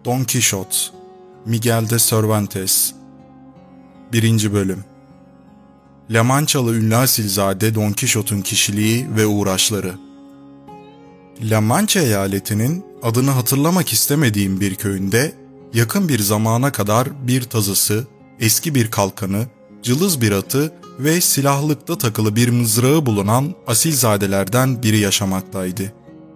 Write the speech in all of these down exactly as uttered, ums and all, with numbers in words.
Don Quixote, Miguel de Cervantes. birinci. Bölüm. La Mançalı ünlü asilzade Don Quixote'un kişiliği ve uğraşları. La Mancha eyaletinin adını hatırlamak istemediğim bir köyünde yakın bir zamana kadar bir tazısı, eski bir kalkanı, cılız bir atı ve silahlıkta takılı bir mızrağı bulunan asilzadelerden biri yaşamaktaydı.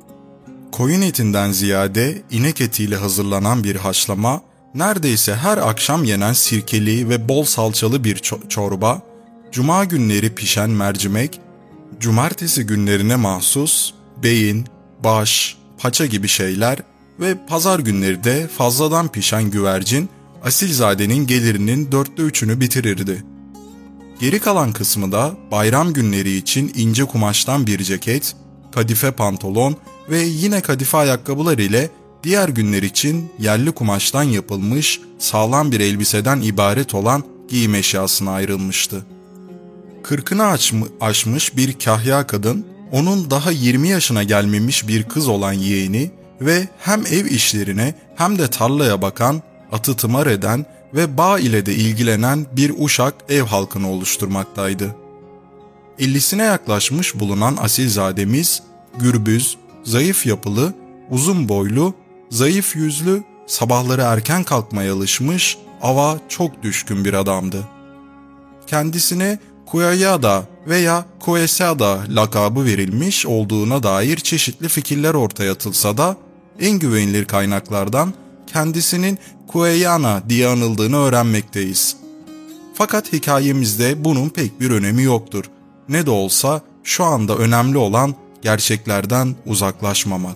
Koyun etinden ziyade inek etiyle hazırlanan bir haşlama, neredeyse her akşam yenen sirkeli ve bol salçalı bir çorba, cuma günleri pişen mercimek, cumartesi günlerine mahsus beyin, baş, paça gibi şeyler ve pazar günleri de fazladan pişen güvercin, asilzadenin gelirinin dörtte üçünü bitirirdi. Geri kalan kısmı da bayram günleri için ince kumaştan bir ceket, kadife pantolon ve yine kadife ayakkabılar ile diğer günler için yerli kumaştan yapılmış sağlam bir elbiseden ibaret olan giyim eşyasına ayrılmıştı. Kırkını aşm- aşmış bir kahya kadın, onun daha yirmi yaşına gelmemiş bir kız olan yeğeni ve hem ev işlerine hem de tarlaya bakan, atı tımar eden ve bağ ile de ilgilenen bir uşak ev halkını oluşturmaktaydı. ellisine yaklaşmış bulunan asilzademiz, gürbüz, zayıf yapılı, uzun boylu, zayıf yüzlü, sabahları erken kalkmaya alışmış, ava çok düşkün bir adamdı. Kendisine Kuyayada veya Kuesada lakabı verilmiş olduğuna dair çeşitli fikirler ortaya atılsa da, en güvenilir kaynaklardan kendisinin Kueyana diye anıldığını öğrenmekteyiz. Fakat hikayemizde bunun pek bir önemi yoktur. Ne de olsa şu anda önemli olan gerçeklerden uzaklaşmamak.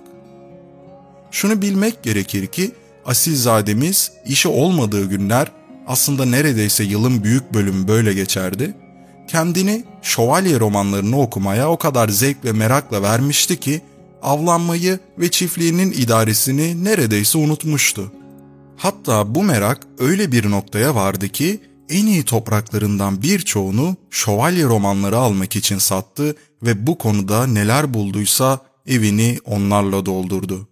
Şunu bilmek gerekir ki asilzademiz işi olmadığı günler, aslında neredeyse yılın büyük bölümü böyle geçerdi, kendini şövalye romanlarını okumaya o kadar zevk ve merakla vermişti ki avlanmayı ve çiftliğinin idaresini neredeyse unutmuştu. Hatta bu merak öyle bir noktaya vardı ki en iyi topraklarından birçoğunu şövalye romanları almak için sattı ve bu konuda neler bulduysa evini onlarla doldurdu.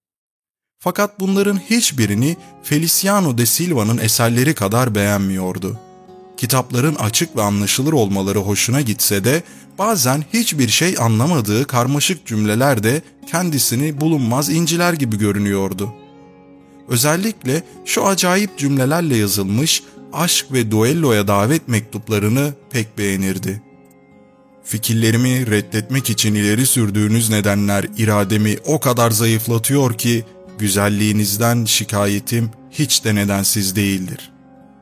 Fakat bunların hiçbirini Feliciano de Silva'nın eserleri kadar beğenmiyordu. Kitapların açık ve anlaşılır olmaları hoşuna gitse de bazen hiçbir şey anlamadığı karmaşık cümleler de kendisini bulunmaz inciler gibi görünüyordu. Özellikle şu acayip cümlelerle yazılmış aşk ve duelloya davet mektuplarını pek beğenirdi. Fikirlerimi reddetmek için ileri sürdüğünüz nedenler irademi o kadar zayıflatıyor ki güzelliğinizden şikayetim hiç de nedensiz değildir.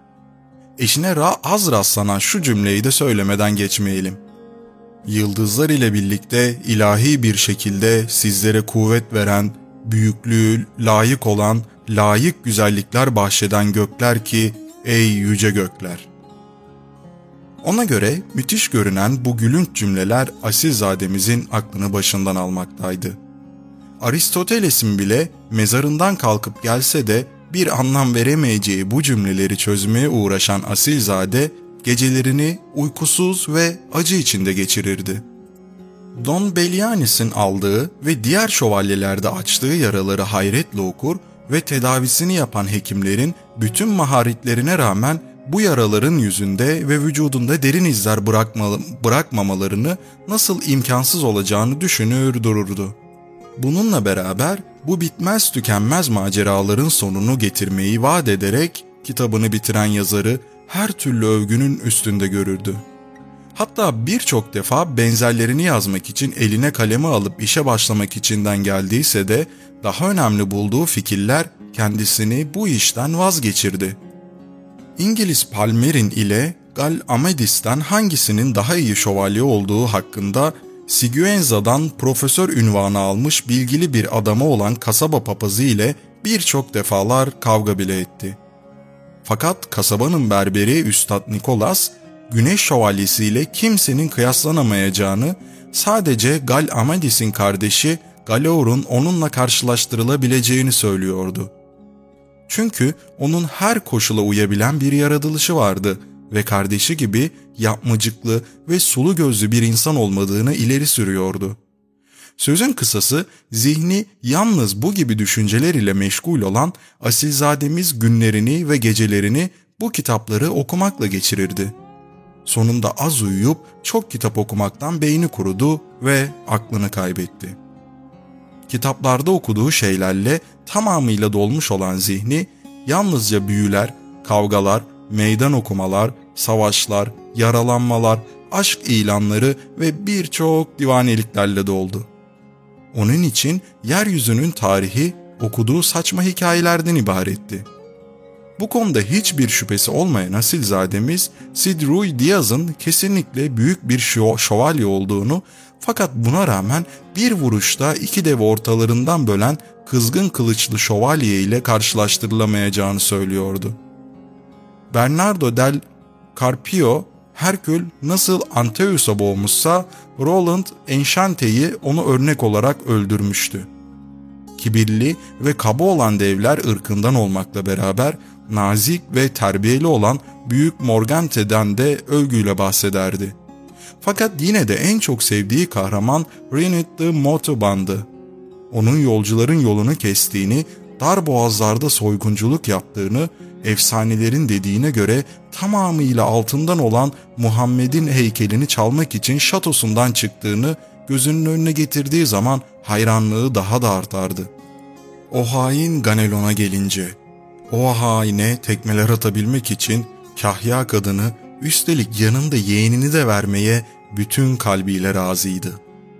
Eşine ra- az rastlanan şu cümleyi de söylemeden geçmeyelim. Yıldızlar ile birlikte ilahi bir şekilde sizlere kuvvet veren, büyüklüğü layık olan, layık güzellikler bahşeden gökler ki ey yüce gökler. Ona göre müthiş görünen bu gülünç cümleler asilzademizin aklını başından almaktaydı. Aristoteles'in bile mezarından kalkıp gelse de bir anlam veremeyeceği bu cümleleri çözmeye uğraşan asilzade gecelerini uykusuz ve acı içinde geçirirdi. Don Belianis'in aldığı ve diğer şövalyelerde açtığı yaraları hayretle okur ve tedavisini yapan hekimlerin bütün maharetlerine rağmen bu yaraların yüzünde ve vücudunda derin izler bırakma, bırakmamalarını nasıl imkansız olacağını düşünür dururdu. Bununla beraber bu bitmez tükenmez maceraların sonunu getirmeyi vaat ederek kitabını bitiren yazarı her türlü övgünün üstünde görürdü. Hatta birçok defa benzerlerini yazmak için eline kalemi alıp işe başlamak içinden geldiyse de daha önemli bulduğu fikirler kendisini bu işten vazgeçirdi. İngiliz Palmerin ile Gal Amadis'ten hangisinin daha iyi şövalye olduğu hakkında Siguenza'dan profesör unvanı almış bilgili bir adamı olan kasaba papazı ile birçok defalar kavga bile etti. Fakat kasabanın berberi Üstad Nikolas, Güneş Şövalyesi ile kimsenin kıyaslanamayacağını, sadece Gal Amadis'in kardeşi Galaor'un onunla karşılaştırılabileceğini söylüyordu. Çünkü onun her koşula uyabilen bir yaratılışı vardı ve kardeşi gibi yapmacıklı ve sulu gözlü bir insan olmadığını ileri sürüyordu. Sözün kısası, zihni yalnız bu gibi düşünceler ile meşgul olan asilzademiz günlerini ve gecelerini bu kitapları okumakla geçirirdi. Sonunda az uyuyup çok kitap okumaktan beyni kurudu ve aklını kaybetti. Kitaplarda okuduğu şeylerle tamamıyla dolmuş olan zihni yalnızca büyüler, kavgalar, meydan okumalar, savaşlar, yaralanmalar, aşk ilanları ve birçok divaneliklerle doldu. Onun için yeryüzünün tarihi okuduğu saçma hikayelerden ibaretti. Bu konuda hiçbir şüphesi olmayan asilzademiz Cid Ruy Diaz'ın kesinlikle büyük bir şo- şövalye olduğunu, fakat buna rağmen bir vuruşta iki dev ortalarından bölen kızgın kılıçlı şövalye ile karşılaştırılamayacağını söylüyordu. Bernardo del Carpio, Herkül nasıl Antaeus'a boğmuşsa Roland Enchante'yi onu örnek olarak öldürmüştü. Kibirli ve kaba olan devler ırkından olmakla beraber nazik ve terbiyeli olan Büyük Morgante'den de övgüyle bahsederdi. Fakat yine de en çok sevdiği kahraman Reynard de Montauban'dı. Onun yolcuların yolunu kestiğini, dar boğazlarda soygunculuk yaptığını, efsanelerin dediğine göre tamamıyla altından olan Muhammed'in heykelini çalmak için şatosundan çıktığını gözünün önüne getirdiği zaman hayranlığı daha da artardı. O hain Ganelon'a gelince, o haine tekmeler atabilmek için kahya kadını, üstelik yanında yeğenini de vermeye bütün kalbiyle razıydı.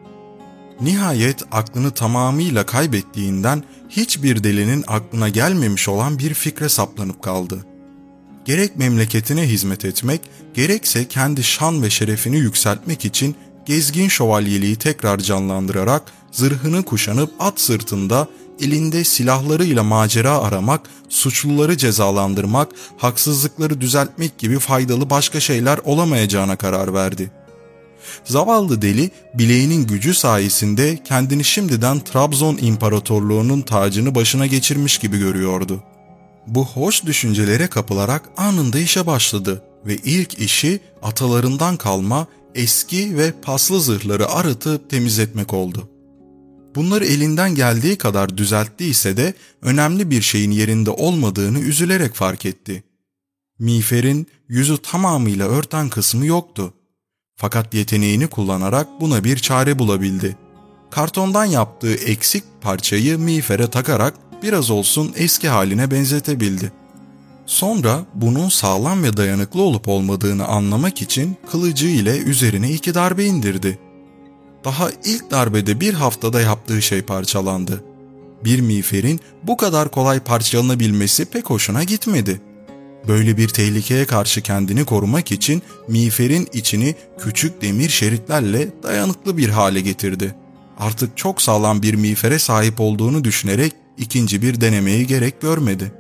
Nihayet aklını tamamıyla kaybettiğinden hiçbir delinin aklına gelmemiş olan bir fikre saplanıp kaldı. Gerek memleketine hizmet etmek, gerekse kendi şan ve şerefini yükseltmek için gezgin şövalyeliği tekrar canlandırarak zırhını kuşanıp at sırtında elinde silahlarıyla macera aramak, suçluları cezalandırmak, haksızlıkları düzeltmek gibi faydalı başka şeyler olamayacağına karar verdi. Zavallı deli bileğinin gücü sayesinde kendini şimdiden Trabzon İmparatorluğu'nun tacını başına geçirmiş gibi görüyordu. Bu hoş düşüncelere kapılarak anında işe başladı ve ilk işi atalarından kalma eski ve paslı zırhları arıtıp temizletmek oldu. Bunları elinden geldiği kadar düzelttiyse de önemli bir şeyin yerinde olmadığını üzülerek fark etti. Miğferin yüzü tamamıyla örten kısmı yoktu. Fakat yeteneğini kullanarak buna bir çare bulabildi. Kartondan yaptığı eksik parçayı miğfere takarak biraz olsun eski haline benzetebildi. Sonra bunun sağlam ve dayanıklı olup olmadığını anlamak için kılıcı ile üzerine iki darbe indirdi. Daha ilk darbede bir haftada yaptığı şey parçalandı. Bir miğferin bu kadar kolay parçalanabilmesi pek hoşuna gitmedi. Böyle bir tehlikeye karşı kendini korumak için miğferin içini küçük demir şeritlerle dayanıklı bir hale getirdi. Artık çok sağlam bir miğfere sahip olduğunu düşünerek ikinci bir denemeyi gerek görmedi.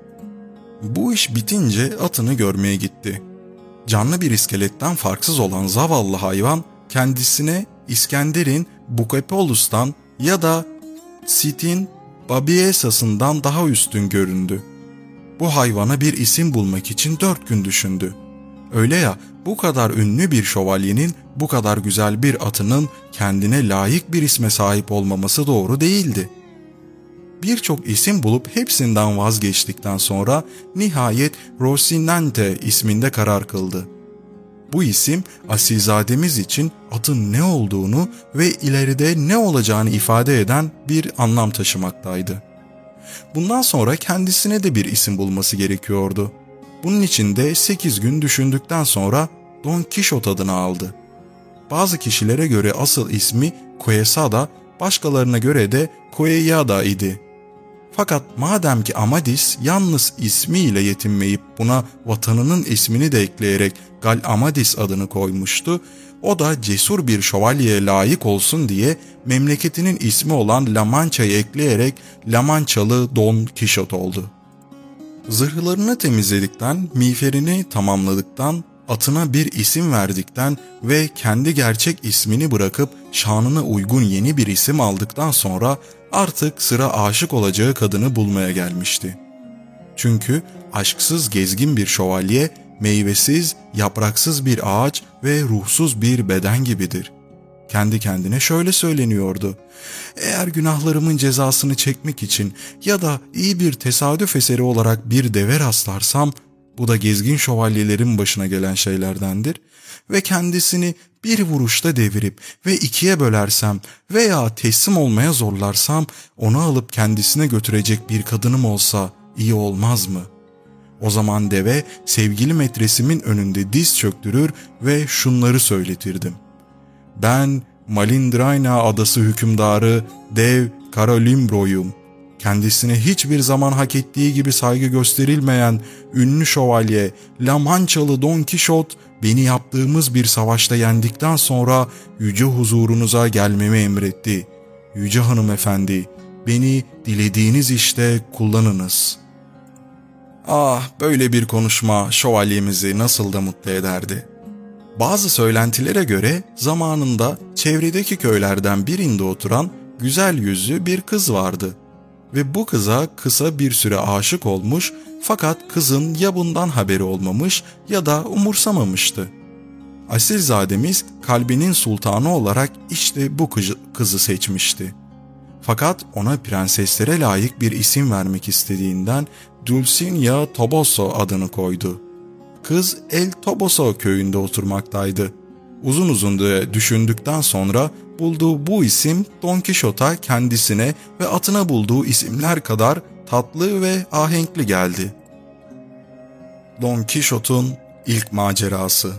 Bu iş bitince atını görmeye gitti. Canlı bir iskeletten farksız olan zavallı hayvan kendisine İskender'in Bucephalus'tan ya da Sith'in Babiesa'sından daha üstün göründü. Bu hayvana bir isim bulmak için dört gün düşündü. Öyle ya, bu kadar ünlü bir şövalyenin bu kadar güzel bir atının kendine layık bir isme sahip olmaması doğru değildi. Birçok isim bulup hepsinden vazgeçtikten sonra nihayet Rocinante isminde karar kıldı. Bu isim asilzademiz için atın ne olduğunu ve ileride ne olacağını ifade eden bir anlam taşımaktaydı. Bundan sonra kendisine de bir isim bulması gerekiyordu. Bunun için de sekiz gün düşündükten sonra Don Kişot adını aldı. Bazı kişilere göre asıl ismi Quesada, başkalarına göre de Queyada idi. Fakat madem ki Amadis yalnız ismiyle yetinmeyip buna vatanının ismini de ekleyerek Gal Amadis adını koymuştu, o da cesur bir şövalyeye layık olsun diye memleketinin ismi olan La Mancha'yı ekleyerek La Manchalı Don Kişot oldu. Zırhlarını temizledikten, miğferini tamamladıktan, atına bir isim verdikten ve kendi gerçek ismini bırakıp şanına uygun yeni bir isim aldıktan sonra artık sıra aşık olacağı kadını bulmaya gelmişti. Çünkü aşksız gezgin bir şövalye, meyvesiz, yapraksız bir ağaç ve ruhsuz bir beden gibidir. Kendi kendine şöyle söyleniyordu: eğer günahlarımın cezasını çekmek için ya da iyi bir tesadüf eseri olarak bir deve rastlarsam, bu da gezgin şövalyelerin başına gelen şeylerdendir ve kendisini bir vuruşta devirip ve ikiye bölersem veya teslim olmaya zorlarsam, onu alıp kendisine götürecek bir kadınım olsa iyi olmaz mı? O zaman deve sevgili metresimin önünde diz çöktürür ve şunları söyletirdim: ben Malindrayna adası hükümdarı dev Karolimbro'yum. Kendisine hiçbir zaman hak ettiği gibi saygı gösterilmeyen ünlü şövalye La Manchalı Don Kişot, beni yaptığımız bir savaşta yendikten sonra yüce huzurunuza gelmemi emretti. Yüce hanımefendi, beni dilediğiniz işte kullanınız. Ah, böyle bir konuşma şövalyemizi nasıl da mutlu ederdi. Bazı söylentilere göre zamanında çevredeki köylerden birinde oturan güzel yüzlü bir kız vardı. Ve bu kıza kısa bir süre aşık olmuş, fakat kızın ya bundan haberi olmamış ya da umursamamıştı. Asilzademiz kalbinin sultanı olarak işte bu kızı seçmişti. Fakat ona prenseslere layık bir isim vermek istediğinden Dulcinea Toboso adını koydu. Kız El Toboso köyünde oturmaktaydı. Uzun uzun düşündükten sonra bulduğu bu isim Don Kişot'a kendisine ve atına bulduğu isimler kadar tatlı ve ahenkli geldi. Don Kişot'un ilk macerası.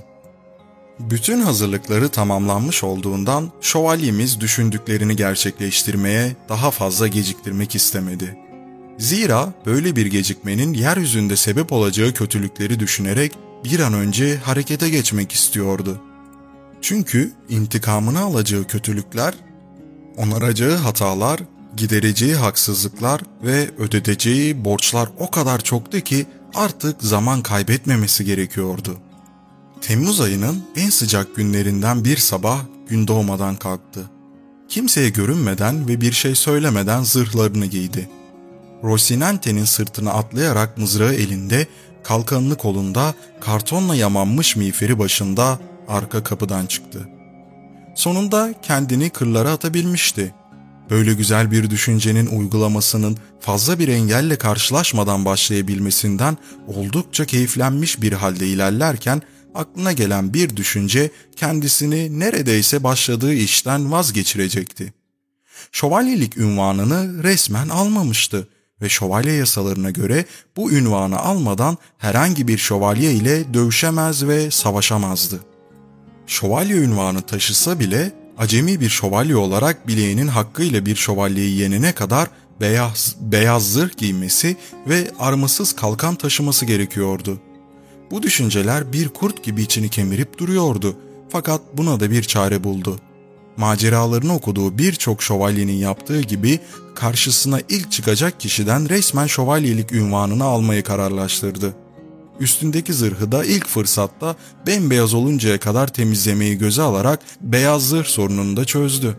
Bütün hazırlıkları tamamlanmış olduğundan şövalyemiz düşündüklerini gerçekleştirmeye daha fazla geciktirmek istemedi. Zira böyle bir gecikmenin yeryüzünde sebep olacağı kötülükleri düşünerek bir an önce harekete geçmek istiyordu. Çünkü intikamını alacağı kötülükler, onaracağı hatalar, gidereceği haksızlıklar ve ödeteceği borçlar o kadar çoktu ki artık zaman kaybetmemesi gerekiyordu. Temmuz ayının en sıcak günlerinden bir sabah gün doğmadan kalktı. Kimseye görünmeden ve bir şey söylemeden zırhlarını giydi. Rocinante'nin sırtına atlayarak mızrağı elinde, kalkanını kolunda, kartonla yamanmış miğferi başında arka kapıdan çıktı. Sonunda kendini kırlara atabilmişti. Böyle güzel bir düşüncenin uygulamasının fazla bir engelle karşılaşmadan başlayabilmesinden oldukça keyiflenmiş bir halde ilerlerken aklına gelen bir düşünce kendisini neredeyse başladığı işten vazgeçirecekti. Şövalyelik ünvanını resmen almamıştı ve şövalye yasalarına göre bu ünvanı almadan herhangi bir şövalye ile dövüşemez ve savaşamazdı. Şövalye ünvanı taşısa bile acemi bir şövalye olarak bileğinin hakkıyla bir şövalyeyi yenene kadar beyaz, beyaz zırh giymesi ve armasız kalkan taşıması gerekiyordu. Bu düşünceler bir kurt gibi içini kemirip duruyordu, fakat buna da bir çare buldu. Maceralarını okuduğu birçok şövalyenin yaptığı gibi karşısına ilk çıkacak kişiden resmen şövalyelik ünvanını almayı kararlaştırdı. Üstündeki zırhı da ilk fırsatta bembeyaz oluncaya kadar temizlemeyi göze alarak beyaz zırh sorununu da çözdü.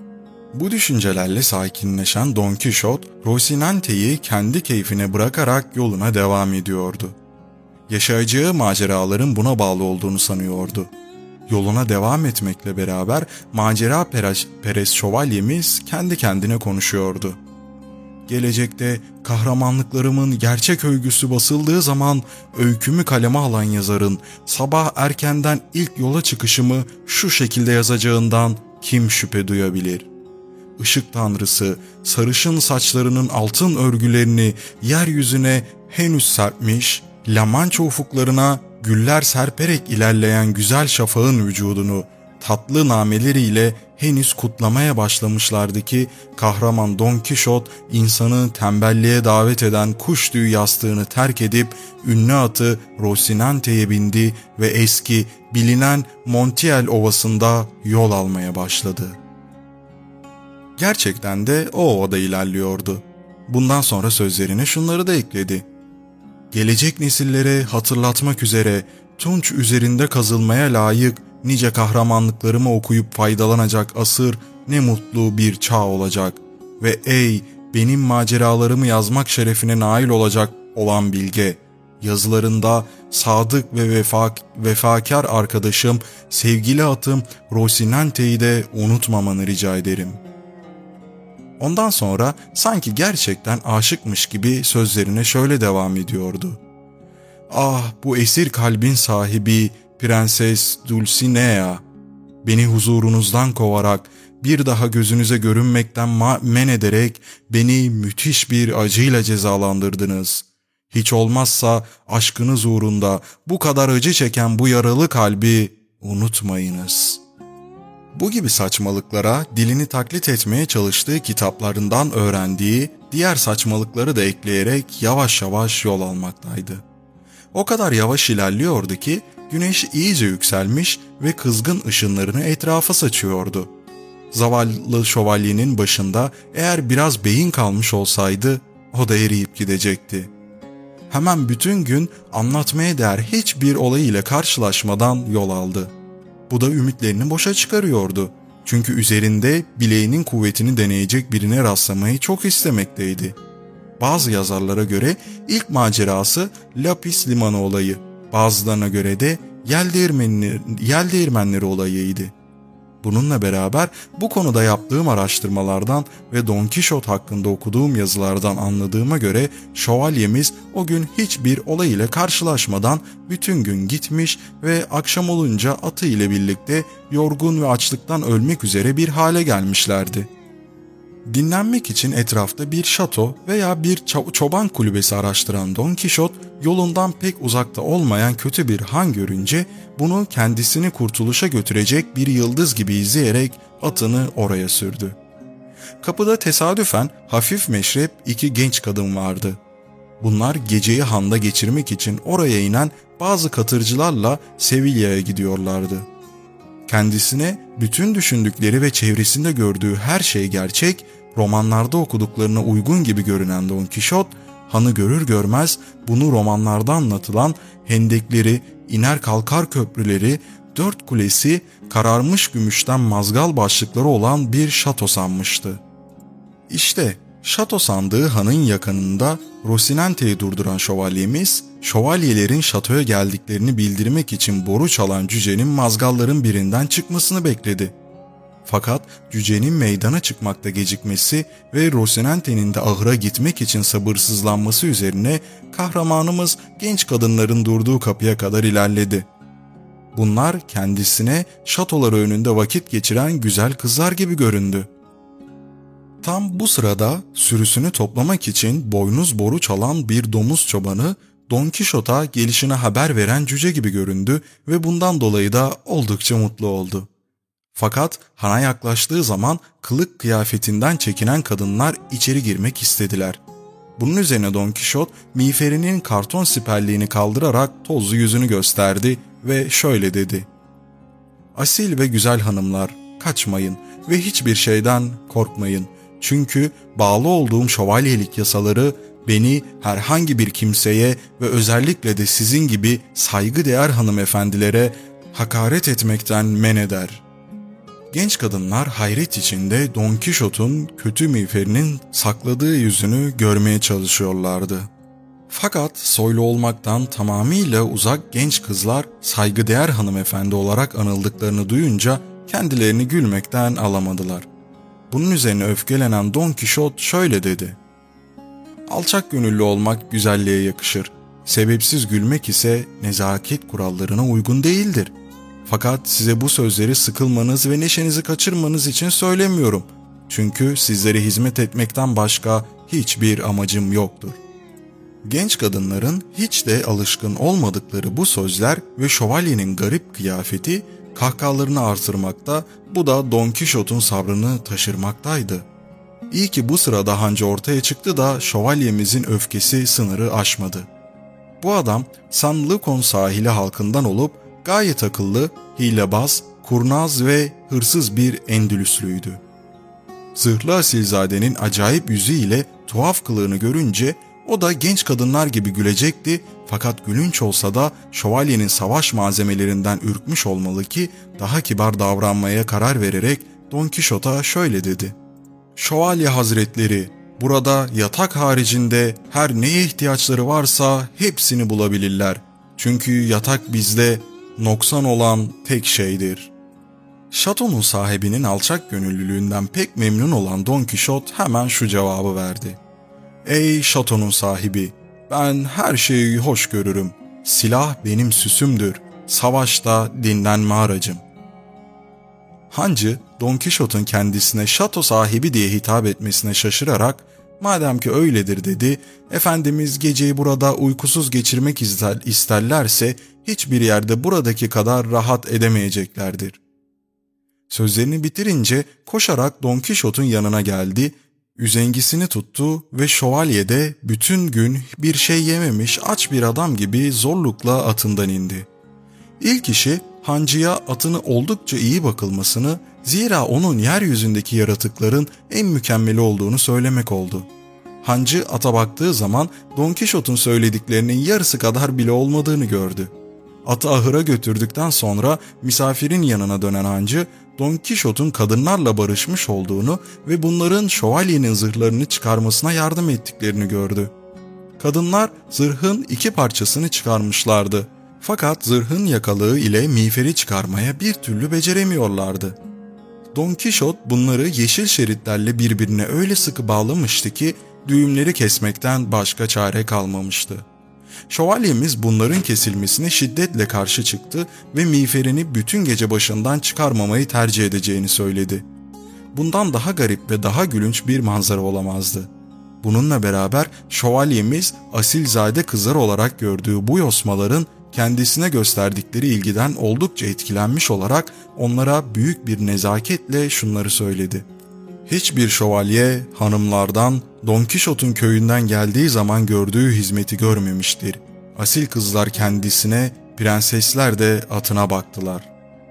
Bu düşüncelerle sakinleşen Don Kişot, Rocinante'yi kendi keyfine bırakarak yoluna devam ediyordu. Yaşayacağı maceraların buna bağlı olduğunu sanıyordu. Yoluna devam etmekle beraber macera perest şövalyemiz kendi kendine konuşuyordu. Gelecekte kahramanlıklarımın gerçek övgüsü basıldığı zaman öykümü kaleme alan yazarın sabah erkenden ilk yola çıkışımı şu şekilde yazacağından kim şüphe duyabilir? Işık tanrısı sarışın saçlarının altın örgülerini yeryüzüne henüz serpmiş, La Mancha ufuklarına güller serperek ilerleyen güzel şafağın vücudunu tatlı nameleriyle henüz kutlamaya başlamışlardı ki kahraman Don Kişot insanı tembelliğe davet eden kuş tüyü yastığını terk edip ünlü atı Rocinante'ye bindi ve eski bilinen Montiel Ovası'nda yol almaya başladı. Gerçekten de o ovada ilerliyordu. Bundan sonra sözlerine şunları da ekledi. Gelecek nesillere hatırlatmak üzere tunç üzerinde kazılmaya layık nice kahramanlıklarımı okuyup faydalanacak asır ne mutlu bir çağ olacak ve ey benim maceralarımı yazmak şerefine nail olacak olan bilge, yazılarında sadık ve vefa, vefakar arkadaşım, sevgili atım Rocinante'yi de unutmamanı rica ederim. Ondan sonra sanki gerçekten aşıkmış gibi sözlerine şöyle devam ediyordu. Ah, bu esir kalbin sahibi Prenses Dulcinea, beni huzurunuzdan kovarak, bir daha gözünüze görünmekten men ederek beni müthiş bir acıyla cezalandırdınız. Hiç olmazsa aşkınız uğrunda bu kadar acı çeken bu yaralı kalbi unutmayınız. Bu gibi saçmalıklara dilini taklit etmeye çalıştığı kitaplarından öğrendiği diğer saçmalıkları da ekleyerek yavaş yavaş yol almaktaydı. O kadar yavaş ilerliyordu ki güneş iyice yükselmiş ve kızgın ışınlarını etrafa saçıyordu. Zavallı şövalyenin başında eğer biraz beyin kalmış olsaydı o da eriyip gidecekti. Hemen bütün gün anlatmaya değer hiçbir olay ile karşılaşmadan yol aldı. Bu da ümitlerini boşa çıkarıyordu. Çünkü üzerinde bileğinin kuvvetini deneyecek birine rastlamayı çok istemekteydi. Bazı yazarlara göre ilk macerası Lapis Limanı olayı, bazılarına göre de yel değirmenleri, yel değirmenleri olayıydı. Bununla beraber bu konuda yaptığım araştırmalardan ve Don Kişot hakkında okuduğum yazılardan anladığıma göre şövalyemiz o gün hiçbir olay ile karşılaşmadan bütün gün gitmiş ve akşam olunca atı ile birlikte yorgun ve açlıktan ölmek üzere bir hale gelmişlerdi. Dinlenmek için etrafta bir şato veya bir çoban kulübesi araştıran Don Kişot, yolundan pek uzakta olmayan kötü bir han görünce bunu kendisini kurtuluşa götürecek bir yıldız gibi izleyerek atını oraya sürdü. Kapıda tesadüfen hafif meşrep iki genç kadın vardı. Bunlar geceyi handa geçirmek için oraya inen bazı katırcılarla Sevilla'ya gidiyorlardı. Kendisine bütün düşündükleri ve çevresinde gördüğü her şey gerçek, romanlarda okuduklarına uygun gibi görünen Don Kişot, hanı görür görmez bunu romanlarda anlatılan hendekleri, iner kalkar köprüleri, dört kulesi, kararmış gümüşten mazgal başlıkları olan bir şato sanmıştı. İşte şato sandığı hanın yakınında Rocinante'yi durduran şövalyemiz, şövalyelerin şatoya geldiklerini bildirmek için boru çalan cücenin mazgalların birinden çıkmasını bekledi. Fakat cücenin meydana çıkmakta gecikmesi ve Rocinante'nin de ahıra gitmek için sabırsızlanması üzerine kahramanımız genç kadınların durduğu kapıya kadar ilerledi. Bunlar kendisine şatoları önünde vakit geçiren güzel kızlar gibi göründü. Tam bu sırada sürüsünü toplamak için boynuz boru çalan bir domuz çobanı Don Kişot'a gelişine haber veren cüce gibi göründü ve bundan dolayı da oldukça mutlu oldu. Fakat hana yaklaştığı zaman kılık kıyafetinden çekinen kadınlar içeri girmek istediler. Bunun üzerine Don Kişot miğferinin karton siperliğini kaldırarak tozlu yüzünü gösterdi ve şöyle dedi: "Asil ve güzel hanımlar, kaçmayın ve hiçbir şeyden korkmayın. Çünkü bağlı olduğum şövalyelik yasaları beni herhangi bir kimseye ve özellikle de sizin gibi saygıdeğer hanımefendilere hakaret etmekten men eder." Genç kadınlar hayret içinde Don Kişot'un kötü miğferinin sakladığı yüzünü görmeye çalışıyorlardı. Fakat soylu olmaktan tamamıyla uzak genç kızlar saygıdeğer hanımefendi olarak anıldıklarını duyunca kendilerini gülmekten alamadılar. Bunun üzerine öfkelenen Don Kişot şöyle dedi: "Alçak gönüllü olmak güzelliğe yakışır. Sebepsiz gülmek ise nezaket kurallarına uygun değildir. Fakat size bu sözleri sıkılmanız ve neşenizi kaçırmanız için söylemiyorum. Çünkü sizlere hizmet etmekten başka hiçbir amacım yoktur." Genç kadınların hiç de alışkın olmadıkları bu sözler ve şövalyenin garip kıyafeti kahkahalarını artırmakta, bu da Don Kişot'un sabrını taşırmaktaydı. İyi ki bu sırada hancı ortaya çıktı da şövalyemizin öfkesi sınırı aşmadı. Bu adam San Lucon sahili halkından olup gayet akıllı, hilebaz, kurnaz ve hırsız bir Endülüslüydü. Zırhlı asilzadenin acayip yüzü ile tuhaf kılığını görünce o da genç kadınlar gibi gülecekti, fakat gülünç olsa da şövalyenin savaş malzemelerinden ürkmüş olmalı ki daha kibar davranmaya karar vererek Don Kişot'a şöyle dedi: "Şövalye hazretleri, Burada yatak haricinde her neye ihtiyaçları varsa hepsini bulabilirler. Çünkü yatak bizde noksan olan tek şeydir. Şatonun sahibinin alçak gönüllülüğünden pek memnun olan Don Kişot hemen şu cevabı verdi. Ey şatonun sahibi, ben her şeyi hoş görürüm. Silah benim süsümdür. Savaşta dinlenme aracım. Hancı, Don Kişot'un kendisine şato sahibi diye hitap etmesine şaşırarak, madem ki öyledir dedi, Efendimiz geceyi burada uykusuz geçirmek ister, isterlerse hiçbir yerde buradaki kadar rahat edemeyeceklerdir. Sözlerini bitirince koşarak Don Kişot'un yanına geldi, üzengisini tuttu ve şövalye de bütün gün bir şey yememiş aç bir adam gibi zorlukla atından indi. İlk işi hancıya atını oldukça iyi bakılmasını, zira onun yeryüzündeki yaratıkların en mükemmeli olduğunu söylemek oldu. Hancı ata baktığı zaman Don Kişot'un söylediklerinin yarısı kadar bile olmadığını gördü. Atı ahıra götürdükten sonra misafirin yanına dönen hancı, Don Kişot'un kadınlarla barışmış olduğunu ve bunların şövalyenin zırhlarını çıkarmasına yardım ettiklerini gördü. Kadınlar zırhın iki parçasını çıkarmışlardı. Fakat zırhın yakalığı ile miğferi çıkarmaya bir türlü beceremiyorlardı. Don Kişot bunları yeşil şeritlerle birbirine öyle sıkı bağlamıştı ki düğümleri kesmekten başka çare kalmamıştı. Şövalyemiz bunların kesilmesine şiddetle karşı çıktı ve miğferini bütün gece başından çıkarmamayı tercih edeceğini söyledi. Bundan daha garip ve daha gülünç bir manzara olamazdı. Bununla beraber şövalyemiz asilzade kızlar olarak gördüğü bu yosmaların kendisine gösterdikleri ilgiden oldukça etkilenmiş olarak onlara büyük bir nezaketle şunları söyledi. Hiçbir şövalye hanımlardan Don Kişot'un köyünden geldiği zaman gördüğü hizmeti görmemiştir. Asil kızlar kendisine, prensesler de atına baktılar.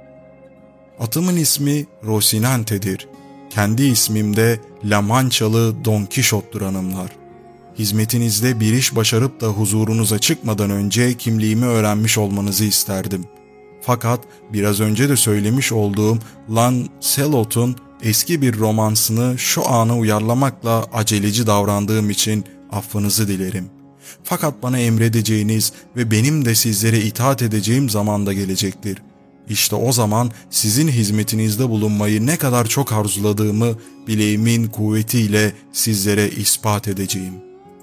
Atımın ismi Rosinante'dir. Kendi ismim de La Manchalı Don Kişot'tur hanımlar. Hizmetinizde bir iş başarıp da huzurunuza çıkmadan önce kimliğimi öğrenmiş olmanızı isterdim. Fakat biraz önce de söylemiş olduğum Lancelot'un eski bir romansını şu ana uyarlamakla aceleci davrandığım için affınızı dilerim. Fakat bana emredeceğiniz ve benim de sizlere itaat edeceğim zaman da gelecektir. İşte o zaman sizin hizmetinizde bulunmayı ne kadar çok arzuladığımı bileğimin kuvvetiyle sizlere ispat edeceğim.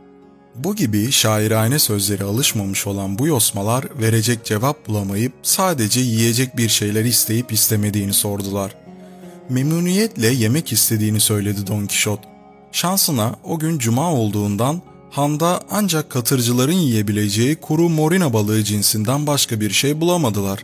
Bu gibi şairane sözlere alışmamış olan bu yosmalar verecek cevap bulamayıp sadece yiyecek bir şeyler isteyip istemediğini sordular. Memnuniyetle yemek istediğini söyledi Don Kişot. Şansına o gün cuma olduğundan handa ancak katırcıların yiyebileceği kuru morina balığı cinsinden başka bir şey bulamadılar.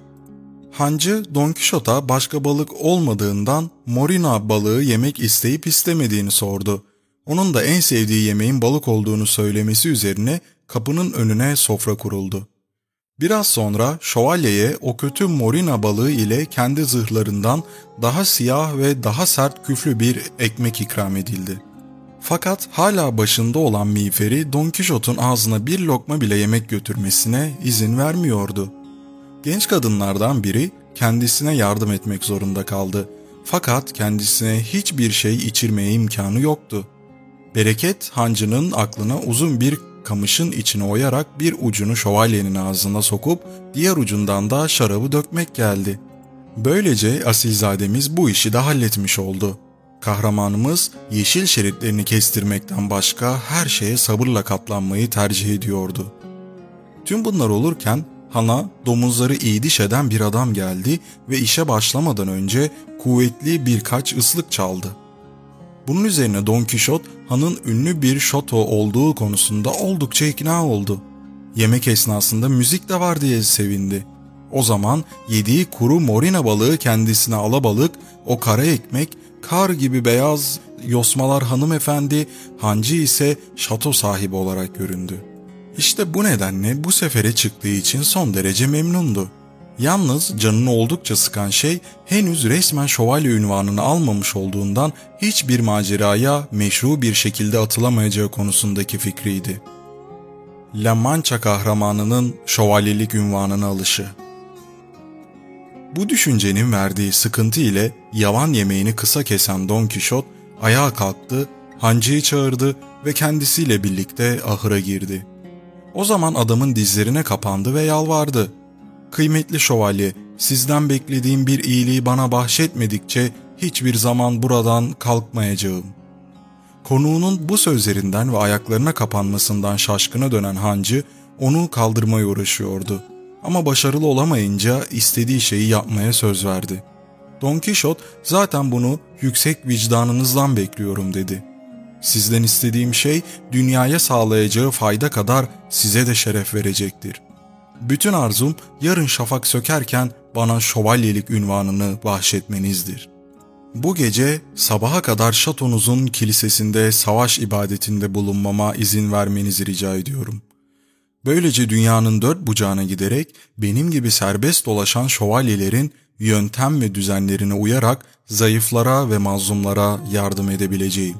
Hancı Don Kişot'a başka balık olmadığından morina balığı yemek isteyip istemediğini sordu. Onun da en sevdiği yemeğin balık olduğunu söylemesi üzerine kapının önüne sofra kuruldu. Biraz sonra şövalyeye o kötü morina balığı ile kendi zırhlarından daha siyah ve daha sert küflü bir ekmek ikram edildi. Fakat hala başında olan miğferi Don Kişot'un ağzına bir lokma bile yemek götürmesine izin vermiyordu. Genç kadınlardan biri kendisine yardım etmek zorunda kaldı. Fakat kendisine hiçbir şey içirmeye imkanı yoktu. Bereket hancının aklına uzun bir kamışın içine oyarak bir ucunu şövalyenin ağzına sokup diğer ucundan da şarabı dökmek geldi. Böylece asilzademiz bu işi de halletmiş oldu. Kahramanımız yeşil şeritlerini kestirmekten başka her şeye sabırla katlanmayı tercih ediyordu. Tüm bunlar olurken hana domuzları iyi diş eden bir adam geldi ve işe başlamadan önce kuvvetli birkaç ıslık çaldı. Bunun üzerine Don Kişot, hanın ünlü bir şato olduğu konusunda oldukça ikna oldu. Yemek esnasında müzik de var diye sevindi. O zaman yediği kuru morina balığı kendisine alabalık, o kara ekmek, kar gibi beyaz yosmalar hanımefendi, hancı ise şato sahibi olarak göründü. İşte bu nedenle bu sefere çıktığı için son derece memnundu. Yalnız canını oldukça sıkan şey henüz resmen şövalye ünvanını almamış olduğundan hiçbir maceraya meşru bir şekilde atılamayacağı konusundaki fikriydi. La Mancha kahramanının şövalyelik ünvanına alışı. Bu düşüncenin verdiği sıkıntı ile yavan yemeğini kısa kesen Don Kişot ayağa kalktı Hancı'yı çağırdı ve kendisiyle birlikte ahıra girdi. O zaman adamın dizlerine kapandı ve yalvardı. "Kıymetli şövalye, sizden beklediğim bir iyiliği bana bahşetmedikçe hiçbir zaman buradan kalkmayacağım." Konuğunun bu sözlerinden ve ayaklarına kapanmasından şaşkına dönen hancı onu kaldırmaya uğraşıyordu. Ama başarılı olamayınca istediği şeyi yapmaya söz verdi. Don Kişot, "Zaten bunu yüksek vicdanınızdan bekliyorum," dedi. "Sizden istediğim şey dünyaya sağlayacağı fayda kadar size de şeref verecektir. Bütün arzum yarın şafak sökerken bana şövalyelik ünvanını bahşetmenizdir. Bu gece sabaha kadar şatonuzun kilisesinde savaş ibadetinde bulunmama izin vermenizi rica ediyorum. Böylece dünyanın dört bucağına giderek benim gibi serbest dolaşan şövalyelerin yöntem ve düzenlerine uyarak zayıflara ve mazlumlara yardım edebileceğim."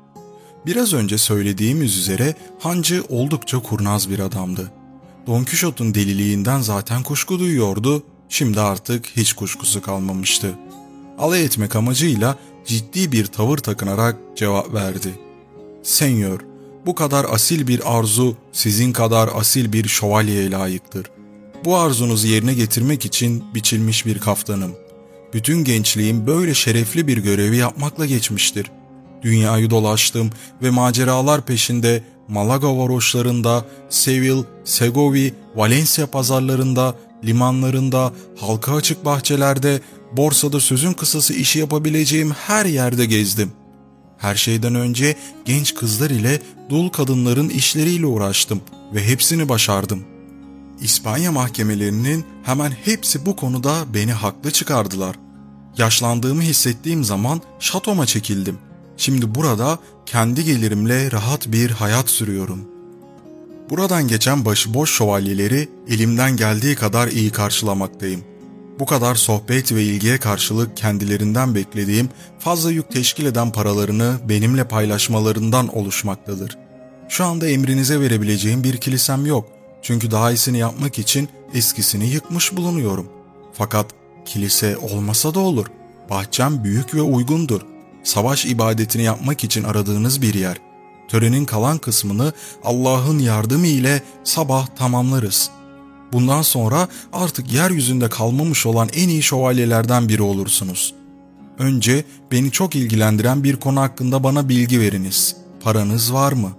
Biraz önce söylediğimiz üzere hancı oldukça kurnaz bir adamdı. Don Kişot'un deliliğinden zaten kuşku duyuyordu, şimdi artık hiç kuşkusu kalmamıştı. Alay etmek amacıyla ciddi bir tavır takınarak cevap verdi. "Senyor, bu kadar asil bir arzu sizin kadar asil bir şövalyeye layıktır. Bu arzunuzu yerine getirmek için biçilmiş bir kaftanım. Bütün gençliğim böyle şerefli bir görevi yapmakla geçmiştir. Dünyayı dolaştım ve maceralar peşinde Malaga varoşlarında, Seville, Segovia, Valencia pazarlarında, limanlarında, halka açık bahçelerde, borsada sözün kısası işi yapabileceğim her yerde gezdim. Her şeyden önce genç kızlar ile dul kadınların işleriyle uğraştım ve hepsini başardım. İspanya mahkemelerinin hemen hepsi bu konuda beni haklı çıkardılar. Yaşlandığımı hissettiğim zaman şatoma çekildim. Şimdi burada kendi gelirimle rahat bir hayat sürüyorum. Buradan geçen başıboş şövalyeleri elimden geldiği kadar iyi karşılamaktayım. Bu kadar sohbet ve ilgiye karşılık kendilerinden beklediğim fazla yük teşkil eden paralarını benimle paylaşmalarından oluşmaktadır. Şu anda emrinize verebileceğim bir kilisem yok. Çünkü daha iyisini yapmak için eskisini yıkmış bulunuyorum. Fakat kilise olmasa da olur. Bahçem büyük ve uygundur. Savaş ibadetini yapmak için aradığınız bir yer. Törenin kalan kısmını Allah'ın yardımı ile sabah tamamlarız. Bundan sonra artık yeryüzünde kalmamış olan en iyi şövalyelerden biri olursunuz. Önce beni çok ilgilendiren bir konu hakkında bana bilgi veriniz. Paranız var mı?"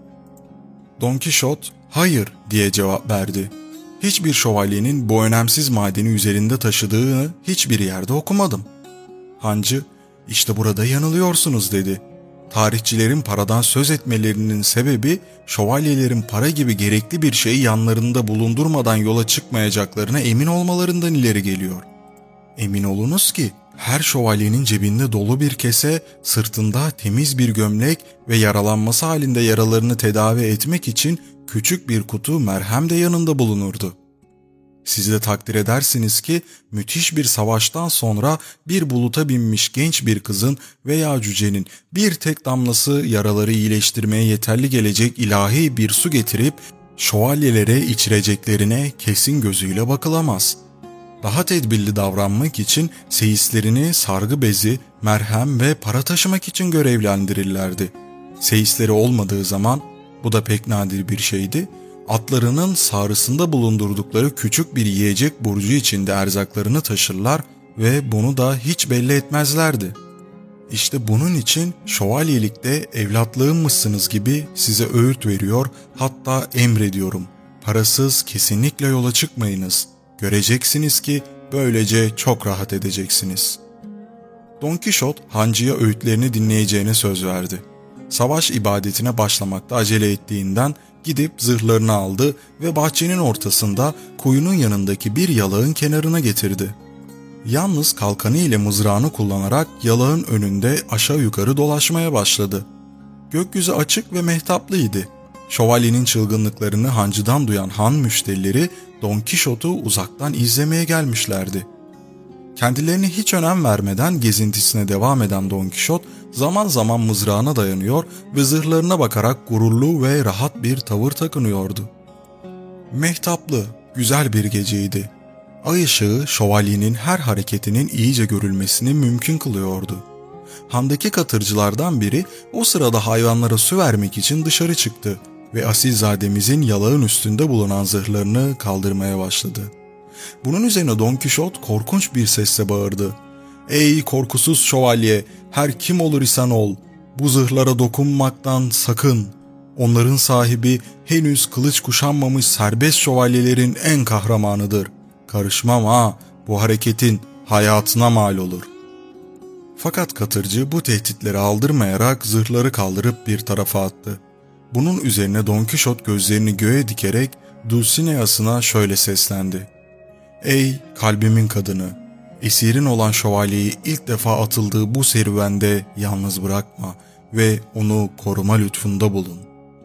Don Kişot, "Hayır," diye cevap verdi. "Hiçbir şövalyenin bu önemsiz madeni üzerinde taşıdığını hiçbir yerde okumadım." Hancı, "İşte burada yanılıyorsunuz," dedi. "Tarihçilerin paradan söz etmelerinin sebebi şövalyelerin para gibi gerekli bir şeyi yanlarında bulundurmadan yola çıkmayacaklarına emin olmalarından ileri geliyor. Emin olunuz ki her şövalyenin cebinde dolu bir kese, sırtında temiz bir gömlek ve yaralanması halinde yaralarını tedavi etmek için küçük bir kutu merhem de yanında bulunurdu. Siz de takdir edersiniz ki müthiş bir savaştan sonra bir buluta binmiş genç bir kızın veya cücenin bir tek damlası yaraları iyileştirmeye yeterli gelecek ilahi bir su getirip şövalyelere içireceklerine kesin gözüyle bakılamaz. Daha tedbirli davranmak için seyislerini sargı bezi, merhem ve para taşımak için görevlendirirlerdi. Seyisleri olmadığı zaman, bu da pek nadir bir şeydi, atlarının sağrısında bulundurdukları küçük bir yiyecek burcu içinde erzaklarını taşırlar ve bunu da hiç belli etmezlerdi. İşte bunun için şövalyelikte evlatlığımmışsınız gibi size öğüt veriyor, hatta emrediyorum. Parasız kesinlikle yola çıkmayınız. Göreceksiniz ki böylece çok rahat edeceksiniz. Don Kişot hancıya öğütlerini dinleyeceğine söz verdi. Savaş ibadetine başlamakta acele ettiğinden gidip zırhlarını aldı ve bahçenin ortasında kuyunun yanındaki bir yalağın kenarına getirdi. Yalnız kalkanı ile mızrağını kullanarak yalağın önünde aşağı yukarı dolaşmaya başladı. Gökyüzü açık ve mehtaplıydı. Şövalyenin çılgınlıklarını hancıdan duyan han müşterileri Don Kişot'u uzaktan izlemeye gelmişlerdi. Kendilerine hiç önem vermeden gezintisine devam eden Don Kişot zaman zaman mızrağına dayanıyor ve zırhlarına bakarak gururlu ve rahat bir tavır takınıyordu. Mehtaplı, güzel bir geceydi. Ay ışığı şövalyenin her hareketinin iyice görülmesini mümkün kılıyordu. Handaki katırcılardan biri o sırada hayvanlara su vermek için dışarı çıktı ve asilzademizin yalağın üstünde bulunan zırhlarını kaldırmaya başladı. Bunun üzerine Don Kişot korkunç bir sesle bağırdı. "Ey korkusuz şövalye, her kim olur isen ol, bu zırhlara dokunmaktan sakın. Onların sahibi henüz kılıç kuşanmamış serbest şövalyelerin en kahramanıdır. Karışmam ha, bu hareketin hayatına mal olur." Fakat katırcı bu tehditleri aldırmayarak zırhları kaldırıp bir tarafa attı. Bunun üzerine Don Kişot gözlerini göğe dikerek Dulcinea'sına şöyle seslendi. "Ey kalbimin kadını, esirin olan şövalyeyi ilk defa atıldığı bu serüvende yalnız bırakma ve onu koruma lütfunda bulun."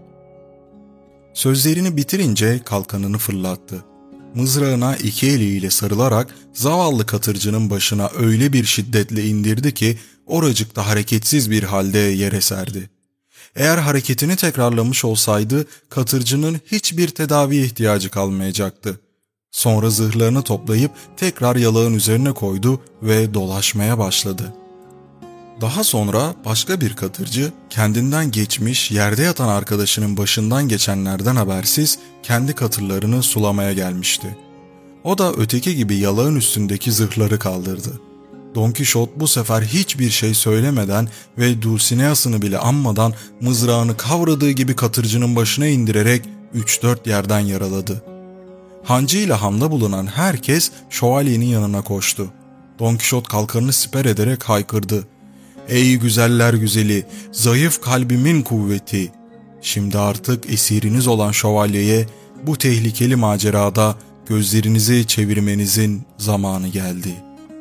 Sözlerini bitirince kalkanını fırlattı. Mızrağına iki eliyle sarılarak zavallı katırcının başına öyle bir şiddetle indirdi ki oracıkta hareketsiz bir halde yere serdi. Eğer hareketini tekrarlamış olsaydı katırcının hiçbir tedaviye ihtiyacı kalmayacaktı. Sonra zırhlarını toplayıp tekrar yalağın üzerine koydu ve dolaşmaya başladı. Daha sonra başka bir katırcı kendinden geçmiş yerde yatan arkadaşının başından geçenlerden habersiz kendi katırlarını sulamaya gelmişti. O da öteki gibi yalağın üstündeki zırhları kaldırdı. Don Kişot bu sefer hiçbir şey söylemeden ve Dulcinea'sını bile anmadan mızrağını kavradığı gibi katırcının başına indirerek üç dört yerden yaraladı. Hancı ile hamda bulunan herkes şövalyenin yanına koştu. Don Kişot kalkanını siper ederek haykırdı. "Ey güzeller güzeli, zayıf kalbimin kuvveti! Şimdi artık esiriniz olan şövalyeye bu tehlikeli macerada gözlerinizi çevirmenizin zamanı geldi."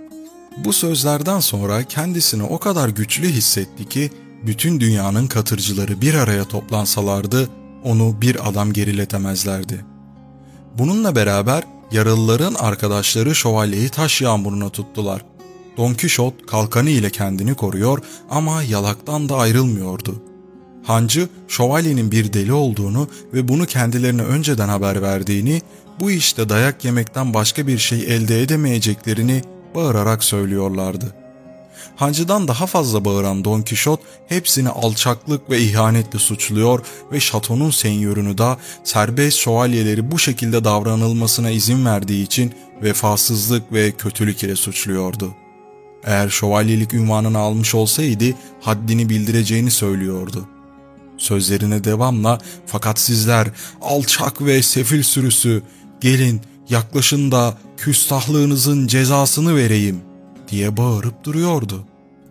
Bu sözlerden sonra kendisini o kadar güçlü hissetti ki bütün dünyanın katırcıları bir araya toplansalardı onu bir adam geriletemezlerdi. Bununla beraber yaralıların arkadaşları şövalyeyi taş yağmuruna tuttular. Don Kişot kalkanı ile kendini koruyor ama yalaktan da ayrılmıyordu. Hancı şövalyenin bir deli olduğunu ve bunu kendilerine önceden haber verdiğini, bu işte dayak yemekten başka bir şey elde edemeyeceklerini bağırarak söylüyorlardı. Hancıdan daha fazla bağıran Don Kişot hepsini alçaklık ve ihanetle suçluyor ve şatonun senyörünü da serbest şövalyeleri bu şekilde davranılmasına izin verdiği için vefasızlık ve kötülük ile suçluyordu. Eğer şövalyelik unvanını almış olsaydı haddini bildireceğini söylüyordu. Sözlerine devamla "Fakat sizler alçak ve sefil sürüsü, gelin yaklaşın da küstahlığınızın cezasını vereyim" diye bağırıp duruyordu.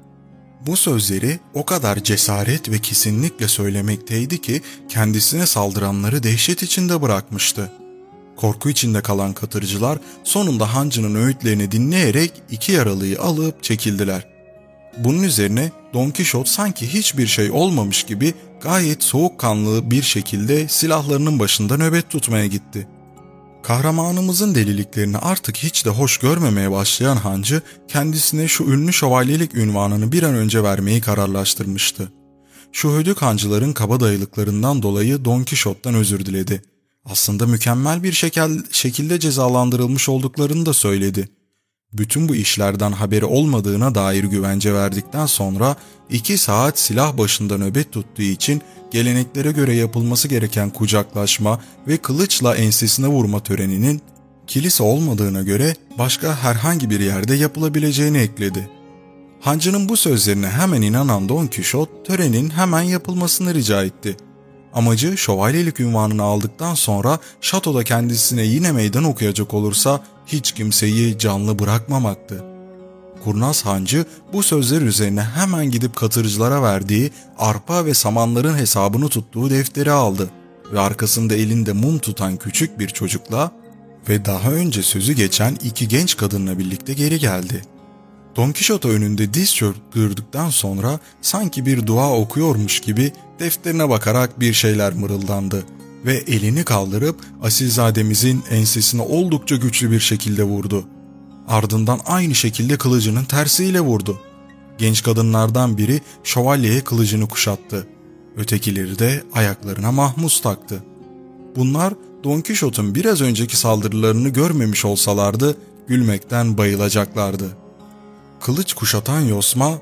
Bu sözleri o kadar cesaret ve kesinlikle söylemekteydi ki kendisine saldıranları dehşet içinde bırakmıştı. Korku içinde kalan katırcılar sonunda hancının öğütlerini dinleyerek iki yaralıyı alıp çekildiler. Bunun üzerine Don Kişot sanki hiçbir şey olmamış gibi gayet soğukkanlı bir şekilde silahlarının başında nöbet tutmaya gitti. Kahramanımızın deliliklerini artık hiç de hoş görmemeye başlayan hancı kendisine şu ünlü şövalyelik unvanını bir an önce vermeyi kararlaştırmıştı. Şu hödük hancıların kabadayılıklarından dolayı Don Kişot'tan özür diledi. Aslında mükemmel bir şekel, şekilde cezalandırılmış olduklarını da söyledi. Bütün bu işlerden haberi olmadığına dair güvence verdikten sonra iki saat silah başında nöbet tuttuğu için geleneklere göre yapılması gereken kucaklaşma ve kılıçla ensesine vurma töreninin kilise olmadığına göre başka herhangi bir yerde yapılabileceğini ekledi. Hancının bu sözlerine hemen inanan Don Kişot törenin hemen yapılmasını rica etti. Amacı şövalyelik unvanını aldıktan sonra şatoda kendisine yine meydan okuyacak olursa hiç kimseyi canlı bırakmamaktı. Kurnaz hancı bu sözler üzerine hemen gidip katırcılara verdiği arpa ve samanların hesabını tuttuğu defteri aldı ve arkasında elinde mum tutan küçük bir çocukla ve daha önce sözü geçen iki genç kadınla birlikte geri geldi. Don Kişot önünde diz çöktürdükten sonra sanki bir dua okuyormuş gibi defterine bakarak bir şeyler mırıldandı ve elini kaldırıp asilzademizin ensesine oldukça güçlü bir şekilde vurdu. Ardından aynı şekilde kılıcının tersiyle vurdu. Genç kadınlardan biri şövalyeye kılıcını kuşattı. Ötekileri de ayaklarına mahmuz taktı. Bunlar Don Kişot'un biraz önceki saldırılarını görmemiş olsalardı gülmekten bayılacaklardı. Kılıç kuşatan yosma,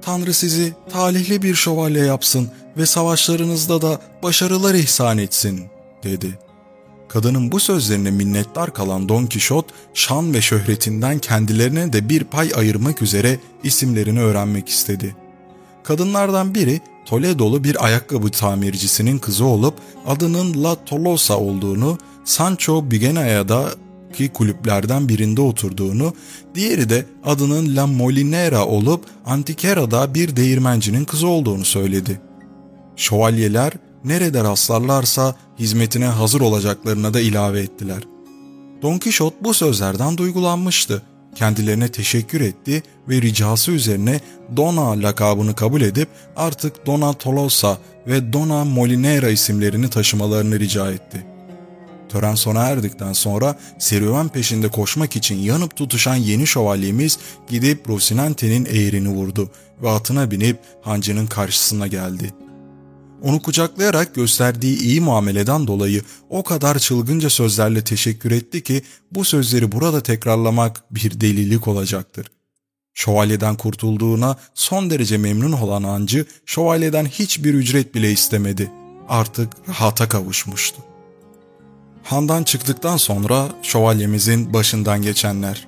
Tanrı sizi talihli bir şövalye yapsın ve savaşlarınızda da başarılar ihsan etsin, dedi. Kadının bu sözlerine minnettar kalan Don Kişot, şan ve şöhretinden kendilerine de bir pay ayırmak üzere isimlerini öğrenmek istedi. Kadınlardan biri Toledo'lu bir ayakkabı tamircisinin kızı olup adının La Tolosa olduğunu, Sancho Bigenaya'daki kulüplerden birinde oturduğunu, diğeri de adının La Molinera olup Antiquera'da bir değirmencinin kızı olduğunu söyledi. Şövalyeler nerede rastlarlarsa hizmetine hazır olacaklarına da ilave ettiler. Don Kişot bu sözlerden duygulanmıştı. Kendilerine teşekkür etti ve ricası üzerine Dona lakabını kabul edip artık Dona Tolosa ve Dona Molinera isimlerini taşımalarını rica etti. Tören sona erdikten sonra serüven peşinde koşmak için yanıp tutuşan yeni şövalyemiz gidip Rocinante'nin eğrini vurdu ve atına binip hancının karşısına geldi. Onu kucaklayarak gösterdiği iyi muameleden dolayı o kadar çılgınca sözlerle teşekkür etti ki bu sözleri burada tekrarlamak bir delilik olacaktır. Şövalyeden kurtulduğuna son derece memnun olan hancı şövalyeden hiçbir ücret bile istemedi. Artık rahata kavuşmuştu. Handan çıktıktan sonra şövalyemizin başından geçenler.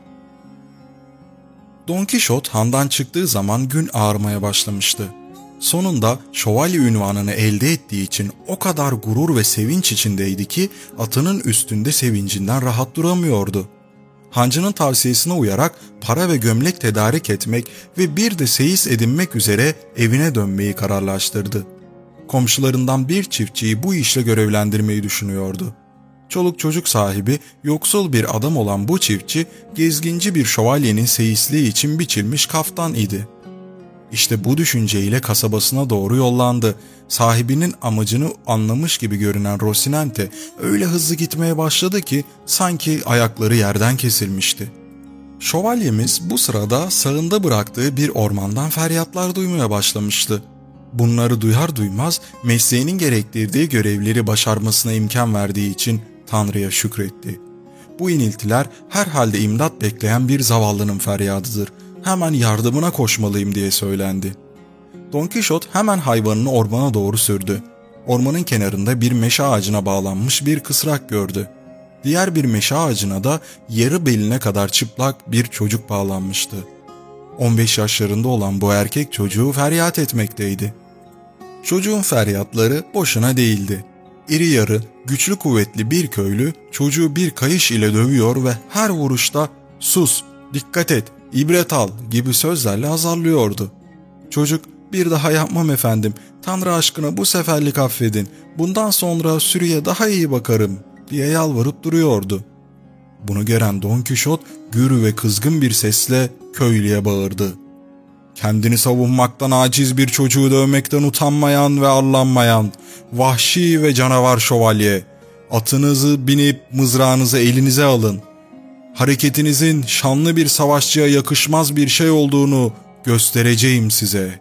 Don Kişot handan çıktığı zaman gün ağarmaya başlamıştı. Sonunda şövalye unvanını elde ettiği için o kadar gurur ve sevinç içindeydi ki atının üstünde sevincinden rahat duramıyordu. Hancının tavsiyesine uyarak para ve gömlek tedarik etmek ve bir de seyis edinmek üzere evine dönmeyi kararlaştırdı. Komşularından bir çiftçiyi bu işle görevlendirmeyi düşünüyordu. Çoluk çocuk sahibi, yoksul bir adam olan bu çiftçi, gezginci bir şövalyenin seyisliği için biçilmiş kaftan idi. İşte bu düşünceyle kasabasına doğru yollandı. Sahibinin amacını anlamış gibi görünen Rocinante öyle hızlı gitmeye başladı ki sanki ayakları yerden kesilmişti. Şövalyemiz bu sırada sağında bıraktığı bir ormandan feryatlar duymaya başlamıştı. Bunları duyar duymaz mesleğinin gerektirdiği görevleri başarmasına imkan verdiği için Tanrı'ya şükretti. Bu iniltiler herhalde imdat bekleyen bir zavallının feryadıdır. Hemen yardımına koşmalıyım diye söylendi. Don Kişot hemen hayvanını ormana doğru sürdü. Ormanın kenarında bir meşe ağacına bağlanmış bir kısrak gördü. Diğer bir meşe ağacına da yarı beline kadar çıplak bir çocuk bağlanmıştı. on beş yaşlarında olan bu erkek çocuğu feryat etmekteydi. Çocuğun feryatları boşuna değildi. İri yarı, güçlü kuvvetli bir köylü çocuğu bir kayış ile dövüyor ve her vuruşta "Sus, dikkat et, ibret al" gibi sözlerle azarlıyordu. Çocuk "Bir daha yapmam efendim, Tanrı aşkına bu seferlik affedin, bundan sonra sürüye daha iyi bakarım" diye yalvarıp duruyordu. Bunu gören Don Kişot gür ve kızgın bir sesle köylüye bağırdı. "Kendini savunmaktan aciz bir çocuğu dövmekten utanmayan ve arlanmayan, vahşi ve canavar şövalye, atınızı binip mızrağınızı elinize alın. Hareketinizin şanlı bir savaşçıya yakışmaz bir şey olduğunu göstereceğim size."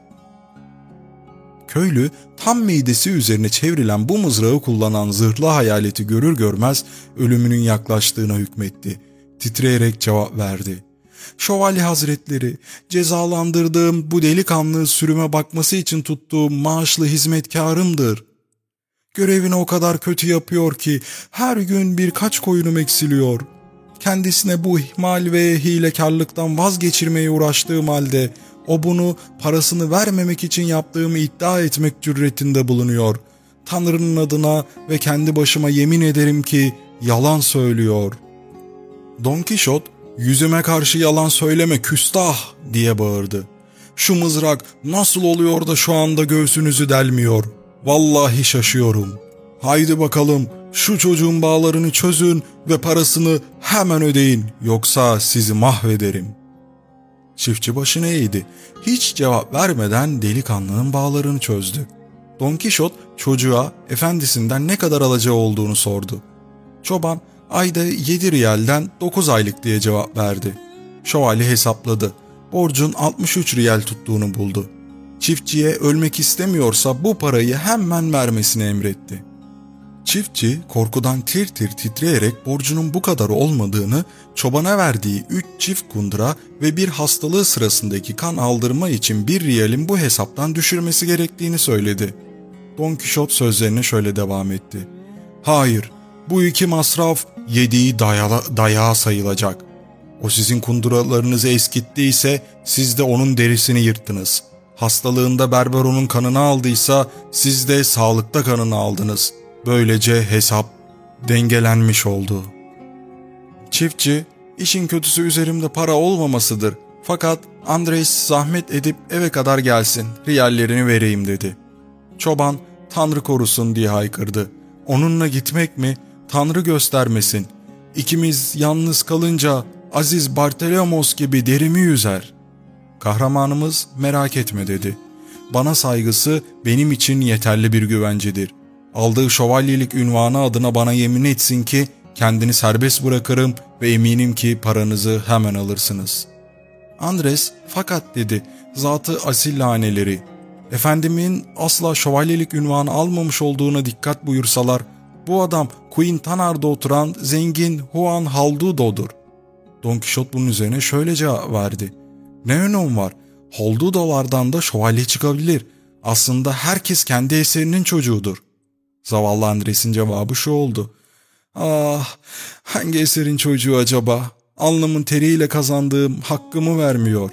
Köylü tam midesi üzerine çevrilen bu mızrağı kullanan zırhlı hayaleti görür görmez ölümünün yaklaştığına hükmetti. Titreyerek cevap verdi. "Şövalye hazretleri, cezalandırdığım bu delikanlı sürüme bakması için tuttuğum maaşlı hizmetkarımdır. Görevini o kadar kötü yapıyor ki her gün birkaç koyunum eksiliyor. Kendisine bu ihmal ve hilekarlıktan vazgeçirmeye uğraştığım halde o bunu parasını vermemek için yaptığımı iddia etmek cüretinde bulunuyor. Tanrı'nın adına ve kendi başıma yemin ederim ki yalan söylüyor." Don Kişot, "Yüzüme karşı yalan söyleme küstah" diye bağırdı. "Şu mızrak nasıl oluyor da şu anda göğsünüzü delmiyor? Vallahi şaşıyorum. Haydi bakalım şu çocuğun bağlarını çözün ve parasını hemen ödeyin, yoksa sizi mahvederim." Çiftçi başını eğdi. Hiç cevap vermeden delikanlının bağlarını çözdü. Don Kişot çocuğa efendisinden ne kadar alacağı olduğunu sordu. Çoban ayda yedi riyalden dokuz aylık diye cevap verdi. Şövalye hesapladı. Borcun altmış üç riyal tuttuğunu buldu. Çiftçiye ölmek istemiyorsa bu parayı hemen vermesini emretti. Çiftçi korkudan tir tir titreyerek borcunun bu kadar olmadığını, çobana verdiği üç çift kundura ve bir hastalığı sırasındaki kan aldırma için bir riyalin bu hesaptan düşürmesi gerektiğini söyledi. Don Kişot sözlerine şöyle devam etti. Hayır, bu iki masraf yediği dayala, dayağı sayılacak. O sizin kunduralarınızı eskittiyse siz de onun derisini yırttınız. Hastalığında berber onun kanını aldıysa siz de sağlıkta kanını aldınız. Böylece hesap dengelenmiş oldu. Çiftçi, işin kötüsü üzerimde para olmamasıdır. Fakat Andres zahmet edip eve kadar gelsin, riyallerini vereyim dedi. Çoban, Tanrı korusun diye haykırdı. Onunla gitmek mi? Tanrı göstermesin. İkimiz yalnız kalınca Aziz Bartolomos gibi derimi yüzer. Kahramanımız merak etme dedi. Bana saygısı benim için yeterli bir güvencedir. Aldığı şövalyelik ünvanı adına bana yemin etsin ki kendini serbest bırakırım ve eminim ki paranızı hemen alırsınız. Andres fakat dedi, zatı asil laneleri. Efendimin asla şövalyelik ünvanı almamış olduğuna dikkat buyursalar, bu adam Quintanar'da oturan zengin Juan Haldudo'dur. Don Kişot bunun üzerine şöyle cevap verdi. Ne önemi var? Haldudo'lardan da şövalye çıkabilir. Aslında herkes kendi eserinin çocuğudur. Zavallı Andres'in cevabı şu oldu. Ah, hangi eserin çocuğu acaba? Alnımın teriyle kazandığım hakkımı vermiyor.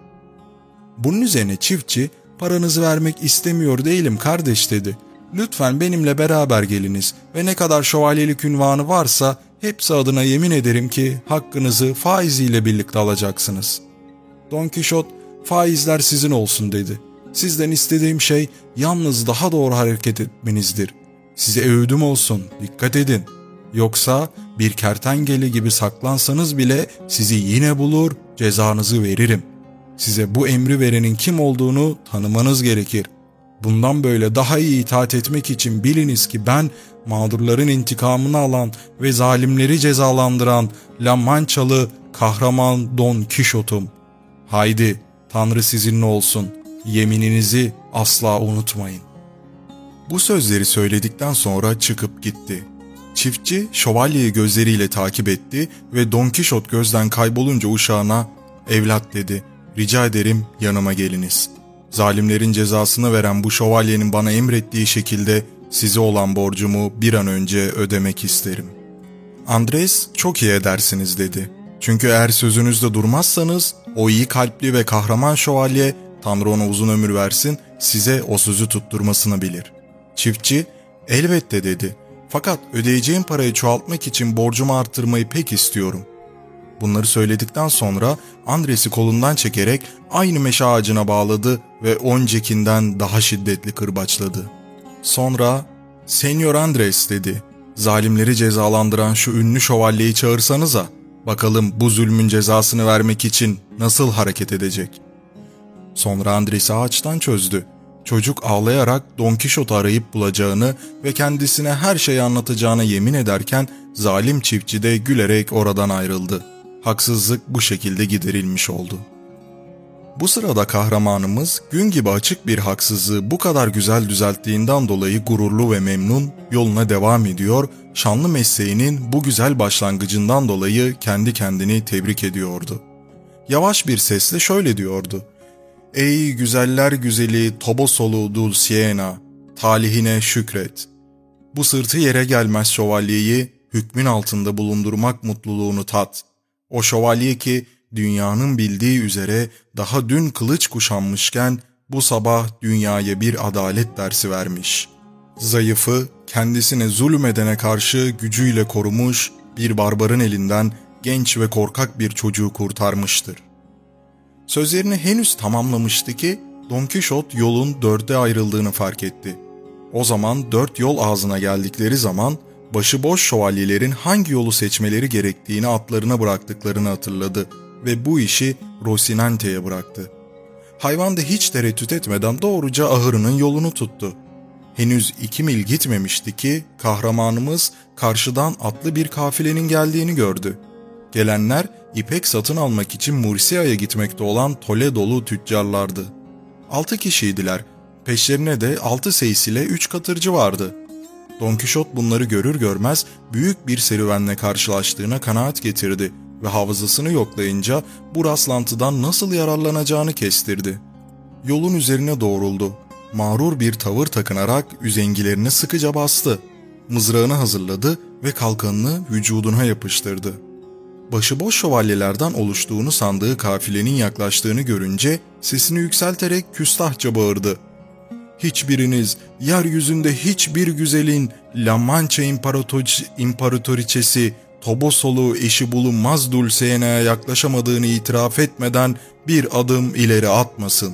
Bunun üzerine çiftçi, paranızı vermek istemiyor değilim kardeş dedi. Lütfen benimle beraber geliniz ve ne kadar şövalyelik ünvanı varsa hepsi adına yemin ederim ki hakkınızı faiziyle birlikte alacaksınız. Don Kişot, faizler sizin olsun dedi. Sizden istediğim şey yalnız daha doğru hareket etmenizdir. Size öğüdüm olsun, dikkat edin. Yoksa bir kertenkele gibi saklansanız bile sizi yine bulur, cezanızı veririm. Size bu emri verenin kim olduğunu tanımanız gerekir. Bundan böyle daha iyi itaat etmek için biliniz ki ben mağdurların intikamını alan ve zalimleri cezalandıran La Manchalı kahraman Don Kişot'um. Haydi, Tanrı sizinle olsun. Yemininizi asla unutmayın. Bu sözleri söyledikten sonra çıkıp gitti. Çiftçi şövalyeyi gözleriyle takip etti ve Don Kişot gözden kaybolunca uşağına "Evlat" dedi, "rica ederim yanıma geliniz. Zalimlerin cezasını veren bu şövalyenin bana emrettiği şekilde size olan borcumu bir an önce ödemek isterim." Andres, "Çok iyi edersiniz" dedi. "Çünkü eğer sözünüzde durmazsanız o iyi kalpli ve kahraman şövalye, Tanrı ona uzun ömür versin, size o sözü tutturmasını bilir." Çiftçi, "Elbette" dedi. "Fakat ödeyeceğim parayı çoğaltmak için borcumu arttırmayı pek istiyorum." Bunları söyledikten sonra Andres'i kolundan çekerek aynı meşe ağacına bağladı ve öncekinden daha şiddetli kırbaçladı. Sonra "Senyor Andres" dedi, "zalimleri cezalandıran şu ünlü şövalyeyi çağırsanıza, bakalım bu zulmün cezasını vermek için nasıl hareket edecek." Sonra Andres'i ağaçtan çözdü. Çocuk ağlayarak Don Kişot'u arayıp bulacağını ve kendisine her şeyi anlatacağına yemin ederken zalim çiftçi de gülerek oradan ayrıldı. Haksızlık bu şekilde giderilmiş oldu. Bu sırada kahramanımız gün gibi açık bir haksızlığı bu kadar güzel düzelttiğinden dolayı gururlu ve memnun yoluna devam ediyor, şanlı mesleğinin bu güzel başlangıcından dolayı kendi kendini tebrik ediyordu. Yavaş bir sesle şöyle diyordu: "Ey güzeller güzeli Tobosolu Dulciana, talihine şükret. Bu sırtı yere gelmez şövalyeyi hükmün altında bulundurmak mutluluğunu tat. O şövalye ki dünyanın bildiği üzere daha dün kılıç kuşanmışken bu sabah dünyaya bir adalet dersi vermiş. Zayıfı, kendisine zulmedene karşı gücüyle korumuş, bir barbarın elinden genç ve korkak bir çocuğu kurtarmıştır." Sözlerini henüz tamamlamıştı ki Don Kişot yolun dörde ayrıldığını fark etti. O zaman dört yol ağzına geldikleri zaman başıboş şövalyelerin hangi yolu seçmeleri gerektiğini atlarına bıraktıklarını hatırladı ve bu işi Rocinante'ye bıraktı. Hayvan da hiç tereddüt etmeden doğruca ahırının yolunu tuttu. Henüz iki mil gitmemişti ki kahramanımız karşıdan atlı bir kafilenin geldiğini gördü. Gelenler ipek satın almak için Murcia'ya gitmekte olan Toledolu tüccarlardı. Altı kişiydiler. Peşlerine de altı seys ile üç katırcı vardı. Don Kişot bunları görür görmez büyük bir serüvenle karşılaştığına kanaat getirdi ve hafızasını yoklayınca bu rastlantıdan nasıl yararlanacağını kestirdi. Yolun üzerine doğruldu. Mağrur bir tavır takınarak üzengilerini sıkıca bastı. Mızrağını hazırladı ve kalkanını vücuduna yapıştırdı. Başıboş şövalyelerden oluştuğunu sandığı kafilenin yaklaştığını görünce sesini yükselterek küstahça bağırdı. "Hiçbiriniz, yeryüzünde hiçbir güzelin La Mancha İmparator- İmparatoriçesi Tobosolu eşi bulunmaz Dulceyena'ya yaklaşamadığını itiraf etmeden bir adım ileri atmasın."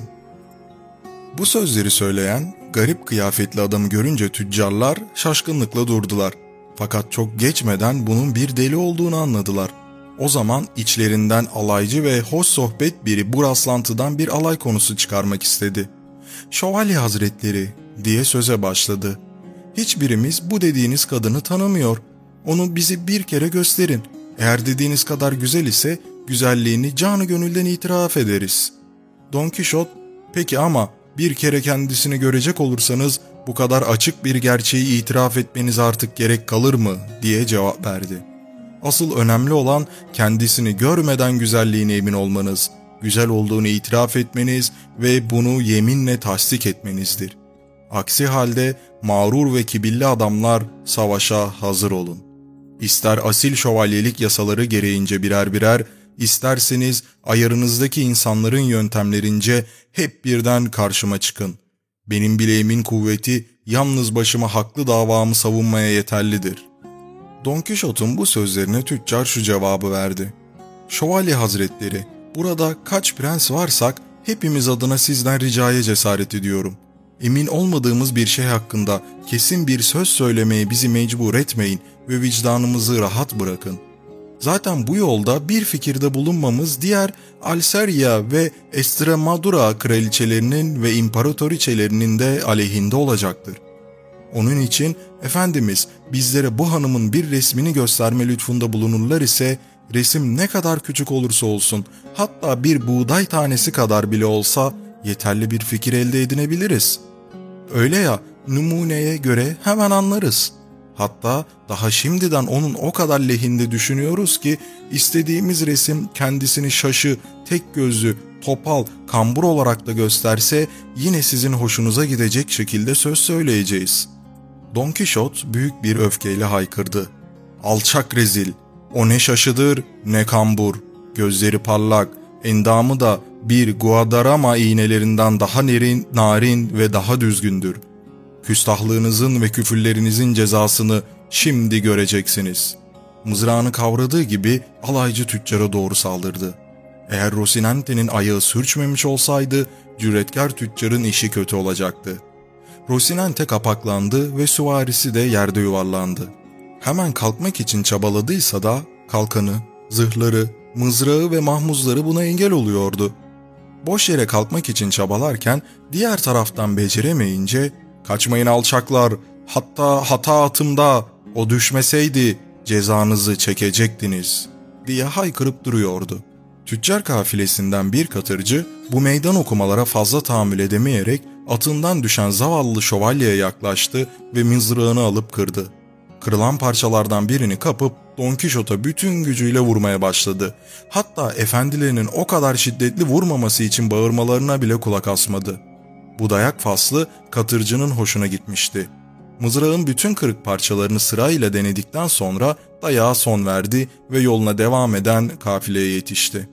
Bu sözleri söyleyen garip kıyafetli adamı görünce tüccarlar şaşkınlıkla durdular. Fakat çok geçmeden bunun bir deli olduğunu anladılar. O zaman içlerinden alaycı ve hoş sohbet biri bu rastlantıdan bir alay konusu çıkarmak istedi. "Şövalye hazretleri," diye söze başladı. "Hiçbirimiz bu dediğiniz kadını tanımıyor. Onu bize bir kere gösterin. Eğer dediğiniz kadar güzel ise güzelliğini canı gönülden itiraf ederiz." Don Kişot, "Peki ama bir kere kendisini görecek olursanız bu kadar açık bir gerçeği itiraf etmeniz artık gerek kalır mı?" diye cevap verdi. "Asıl önemli olan kendisini görmeden güzelliğine emin olmanız, güzel olduğunu itiraf etmeniz ve bunu yeminle tasdik etmenizdir. Aksi halde mağrur ve kibirli adamlar, savaşa hazır olun. İster asil şövalyelik yasaları gereğince birer birer, isterseniz ayarınızdaki insanların yöntemlerince hep birden karşıma çıkın. Benim bileğimin kuvveti yalnız başıma haklı davamı savunmaya yeterlidir." Don Kişot'un bu sözlerine tüccar şu cevabı verdi. "Şövalye hazretleri, burada kaç prens varsak hepimiz adına sizden ricaya cesaret ediyorum. Emin olmadığımız bir şey hakkında kesin bir söz söylemeye bizi mecbur etmeyin ve vicdanımızı rahat bırakın. Zaten bu yolda bir fikirde bulunmamız diğer Alserya ve Estremadura kraliçelerinin ve imparatoriçelerinin de aleyhinde olacaktır. Onun için Efendimiz bizlere bu hanımın bir resmini gösterme lütfunda bulunurlar ise resim ne kadar küçük olursa olsun, hatta bir buğday tanesi kadar bile olsa yeterli bir fikir elde edinebiliriz. Öyle ya, numuneye göre hemen anlarız. Hatta daha şimdiden onun o kadar lehinde düşünüyoruz ki istediğimiz resim kendisini şaşı, tek gözlü, topal, kambur olarak da gösterse yine sizin hoşunuza gidecek şekilde söz söyleyeceğiz." Don Kişot büyük bir öfkeyle haykırdı. "Alçak rezil! O ne şaşıdır ne kambur. Gözleri parlak, endamı da bir Guadarrama iğnelerinden daha narin, narin ve daha düzgündür. Küstahlığınızın ve küfürlerinizin cezasını şimdi göreceksiniz." Mızrağını kavradığı gibi alaycı tüccara doğru saldırdı. Eğer Rocinante'nin ayağı sürçmemiş olsaydı cüretkar tüccarın işi kötü olacaktı. Rocinante kapaklandı ve süvarisi de yerde yuvarlandı. Hemen kalkmak için çabaladıysa da kalkanı, zırhları, mızrağı ve mahmuzları buna engel oluyordu. Boş yere kalkmak için çabalarken diğer taraftan beceremeyince "Kaçmayın alçaklar, hatta hata atımda, o düşmeseydi cezanızı çekecektiniz," diye haykırıp duruyordu. Tüccar kafilesinden bir katırcı bu meydan okumalara fazla tahammül edemeyerek atından düşen zavallı şövalyeye yaklaştı ve mızrağını alıp kırdı. Kırılan parçalardan birini kapıp Don Kişot'a bütün gücüyle vurmaya başladı. Hatta efendilerinin o kadar şiddetli vurmaması için bağırmalarına bile kulak asmadı. Bu dayak faslı katırcının hoşuna gitmişti. Mızrağın bütün kırık parçalarını sırayla denedikten sonra dayağa son verdi ve yoluna devam eden kafileye yetişti.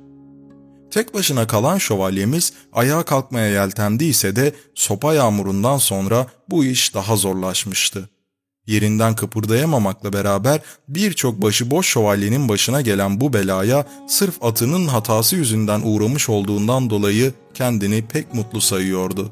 Tek başına kalan şövalyemiz ayağa kalkmaya yeltendiyse de sopa yağmurundan sonra bu iş daha zorlaşmıştı. Yerinden kıpırdayamamakla beraber birçok başıboş şövalyenin başına gelen bu belaya sırf atının hatası yüzünden uğramış olduğundan dolayı kendini pek mutlu sayıyordu.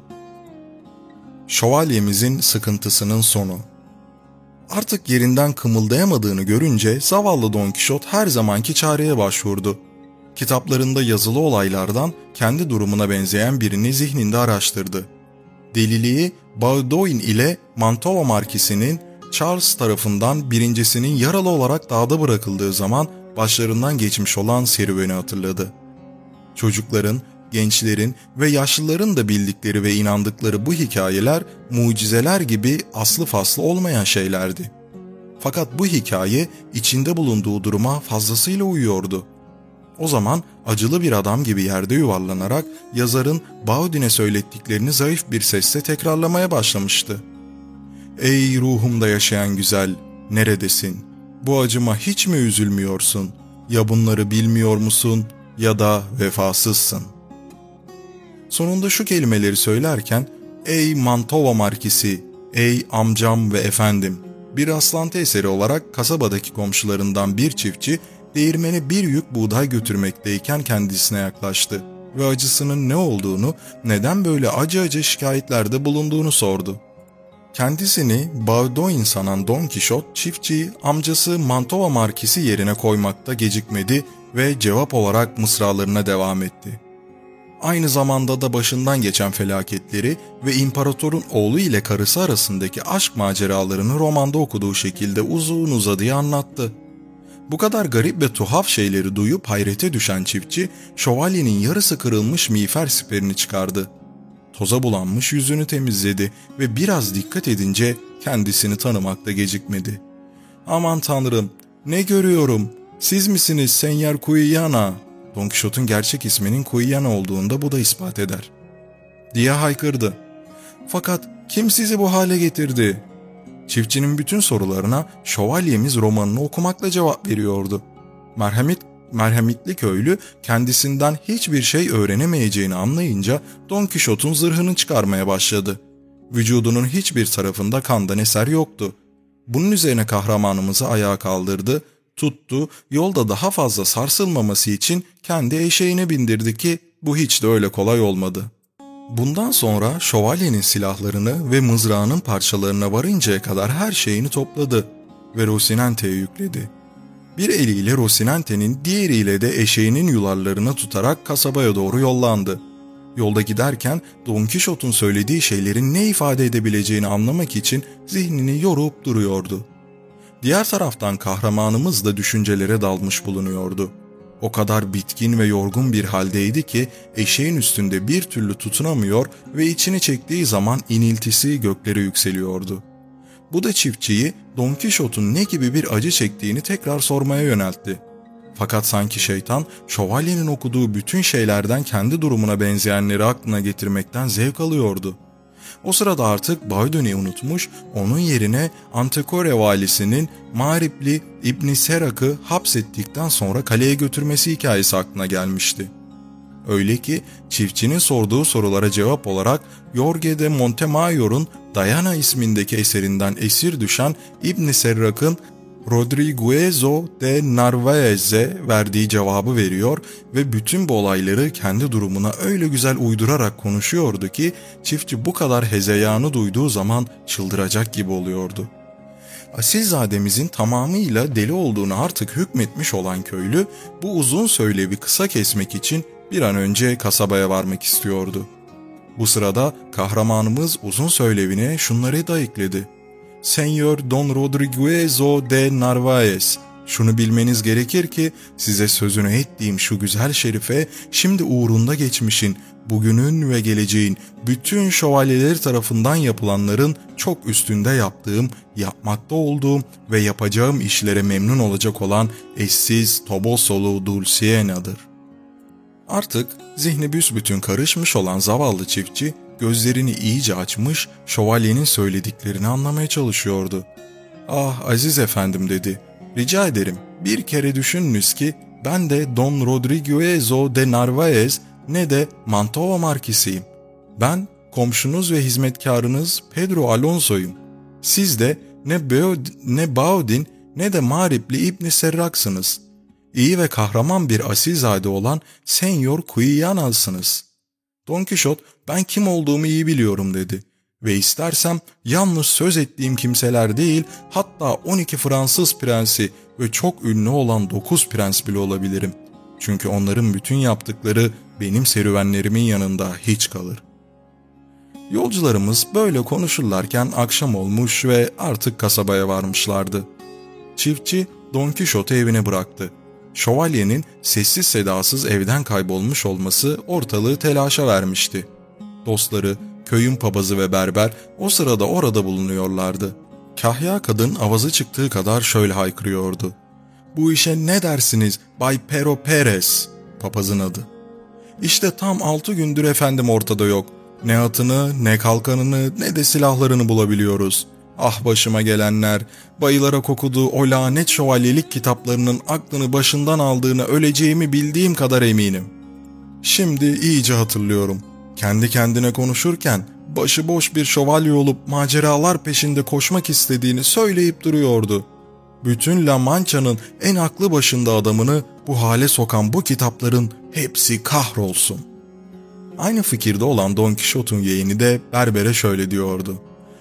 Şövalyemizin sıkıntısının sonu. Artık yerinden kımıldayamadığını görünce zavallı Don Kişot her zamanki çareye başvurdu. Kitaplarında yazılı olaylardan kendi durumuna benzeyen birini zihninde araştırdı. Deliliği Baudoin ile Mantova Markisi'nin Charles tarafından birincisinin yaralı olarak dağda bırakıldığı zaman başlarından geçmiş olan serüveni hatırladı. Çocukların gençlerin ve yaşlıların da bildikleri ve inandıkları bu hikayeler mucizeler gibi aslı faslı olmayan şeylerdi. Fakat bu hikaye içinde bulunduğu duruma fazlasıyla uyuyordu. O zaman acılı bir adam gibi yerde yuvarlanarak yazarın Baudin'e söylettiklerini zayıf bir sesle tekrarlamaya başlamıştı. "Ey ruhumda yaşayan güzel, neredesin? Bu acıma hiç mi üzülmüyorsun? Ya bunları bilmiyor musun ya da vefasızsın?" Sonunda şu kelimeleri söylerken, "Ey Mantova Markisi, ey amcam ve efendim." Bir rastlantı eseri olarak kasabadaki komşularından bir çiftçi değirmene bir yük buğday götürmekteyken kendisine yaklaştı ve acısının ne olduğunu, neden böyle acı acı şikayetlerde bulunduğunu sordu. Kendisini Baudoin sanan Don Kişot, çiftçiyi amcası Mantova Markisi yerine koymakta gecikmedi ve cevap olarak mısralarına devam etti. Aynı zamanda da başından geçen felaketleri ve imparatorun oğlu ile karısı arasındaki aşk maceralarını romanda okuduğu şekilde uzun uzadıya anlattı. Bu kadar garip ve tuhaf şeyleri duyup hayrete düşen çiftçi, şövalyenin yarısı kırılmış miğfer siperini çıkardı. Toza bulanmış yüzünü temizledi ve biraz dikkat edince kendisini tanımakta gecikmedi. "Aman tanrım, ne görüyorum? Siz misiniz Senyor Quijana?" Don Kişot'un gerçek isminin Quijana olduğunda bu da ispat eder, diye haykırdı. "Fakat kim sizi bu hale getirdi?" Çiftçinin bütün sorularına Şövalyemiz romanını okumakla cevap veriyordu. Merhamet, merhametli köylü kendisinden hiçbir şey öğrenemeyeceğini anlayınca Don Kişot'un zırhını çıkarmaya başladı. Vücudunun hiçbir tarafında kandan eser yoktu. Bunun üzerine kahramanımızı ayağa kaldırdı, tuttu, yolda daha fazla sarsılmaması için kendi eşeğine bindirdi ki bu hiç de öyle kolay olmadı. Bundan sonra şövalyenin silahlarını ve mızrağının parçalarına varıncaya kadar her şeyini topladı ve Rocinante'ye yükledi. Bir eliyle Rocinante'nin, diğeriyle de eşeğinin yularlarına tutarak kasabaya doğru yollandı. Yolda giderken Don Kişot'un söylediği şeylerin ne ifade edebileceğini anlamak için zihnini yorup duruyordu. Diğer taraftan kahramanımız da düşüncelere dalmış bulunuyordu. O kadar bitkin ve yorgun bir haldeydi ki eşeğin üstünde bir türlü tutunamıyor ve içini çektiği zaman iniltisi göklere yükseliyordu. Bu da çiftçiyi Don Kişot'un ne gibi bir acı çektiğini tekrar sormaya yöneltti. Fakat sanki şeytan şövalyenin okuduğu bütün şeylerden kendi durumuna benzeyenleri aklına getirmekten zevk alıyordu. O sırada artık Baudin'i unutmuş, onun yerine Antekore valisinin Mağripli İbn Serak'ı hapsettikten sonra kaleye götürmesi hikayesi aklına gelmişti. Öyle ki çiftçinin sorduğu sorulara cevap olarak Jorge de Montemayor'un Diana ismindeki eserinden esir düşen İbn Serrak'ın Rodriguezo de Narvaez'e verdiği cevabı veriyor ve bütün bu olayları kendi durumuna öyle güzel uydurarak konuşuyordu ki çiftçi bu kadar hezeyanı duyduğu zaman çıldıracak gibi oluyordu. Asilzademizin tamamıyla deli olduğunu artık hükmetmiş olan köylü bu uzun söylevi kısa kesmek için bir an önce kasabaya varmak istiyordu. Bu sırada kahramanımız uzun söylevine şunları da ekledi. "Senyor Don Rodriguezo de Narvaez, şunu bilmeniz gerekir ki size sözünü ettiğim şu güzel şerife şimdi uğrunda geçmişin, bugünün ve geleceğin bütün şövalyeleri tarafından yapılanların çok üstünde yaptığım, yapmakta olduğum ve yapacağım işlere memnun olacak olan eşsiz Tobosolu Dulciena'dır." Artık zihni büsbütün karışmış olan zavallı çiftçi gözlerini iyice açmış, şövalyenin söylediklerini anlamaya çalışıyordu. "Ah aziz efendim," dedi. "Rica ederim bir kere düşününüz ki ben de Don Rodriguezo de Narvaez ne de Mantova Markisiyim. Ben komşunuz ve hizmetkarınız Pedro Alonso'yum. Siz de ne, Beod ne Baudin ne de Mağripli İbn Serrak'sınız. İyi ve kahraman bir asilzade olan Senyor Quijana'sınız." Don Kişot, "Ben kim olduğumu iyi biliyorum," dedi. "Ve istersem yalnız söz ettiğim kimseler değil, hatta on iki Fransız prensi ve çok ünlü olan dokuz prens bile olabilirim. Çünkü onların bütün yaptıkları benim serüvenlerimin yanında hiç kalır." Yolcularımız böyle konuşurlarken akşam olmuş ve artık kasabaya varmışlardı. Çiftçi Don Kişot'u evine bıraktı. Şövalyenin sessiz sedasız evden kaybolmuş olması ortalığı telaşa vermişti. Dostları, köyün papazı ve berber o sırada orada bulunuyorlardı. Kahya kadın avazı çıktığı kadar şöyle haykırıyordu. "Bu işe ne dersiniz Bay Pero Perez?" Papazın adı. "İşte tam altı gündür efendim ortada yok. Ne atını, ne kalkanını, ne de silahlarını bulabiliyoruz. Ah başıma gelenler, bayılarak okuduğu o lanet şövalyelik kitaplarının aklını başından aldığını öleceğimi bildiğim kadar eminim." Şimdi iyice hatırlıyorum. Kendi kendine konuşurken başıboş bir şövalye olup maceralar peşinde koşmak istediğini söyleyip duruyordu. Bütün La Mancha'nın en aklı başında adamını bu hale sokan bu kitapların hepsi kahrolsun. Aynı fikirde olan Don Kişot'un yeğeni de berbere şöyle diyordu.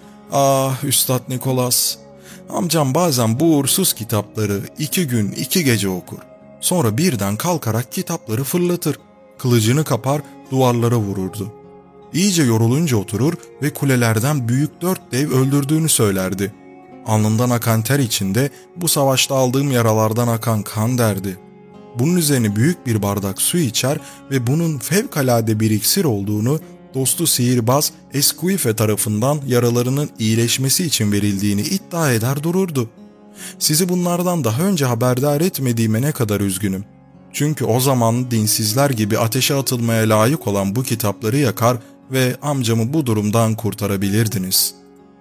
"Ah Üstad Nikolas, amcam bazen bu uğursuz kitapları iki gün iki gece okur. Sonra birden kalkarak kitapları fırlatır, kılıcını kapar duvarlara vururdu. İyice yorulunca oturur ve kulelerden büyük dört dev öldürdüğünü söylerdi. Alnından akan ter içinde bu savaşta aldığım yaralardan akan kan derdi. Bunun üzerine büyük bir bardak su içer ve bunun fevkalade bir iksir olduğunu, dostu sihirbaz Esquife tarafından yaralarının iyileşmesi için verildiğini iddia eder dururdu. Sizi bunlardan daha önce haberdar etmediğime ne kadar üzgünüm. Çünkü o zaman dinsizler gibi ateşe atılmaya layık olan bu kitapları yakar ve amcamı bu durumdan kurtarabilirdiniz."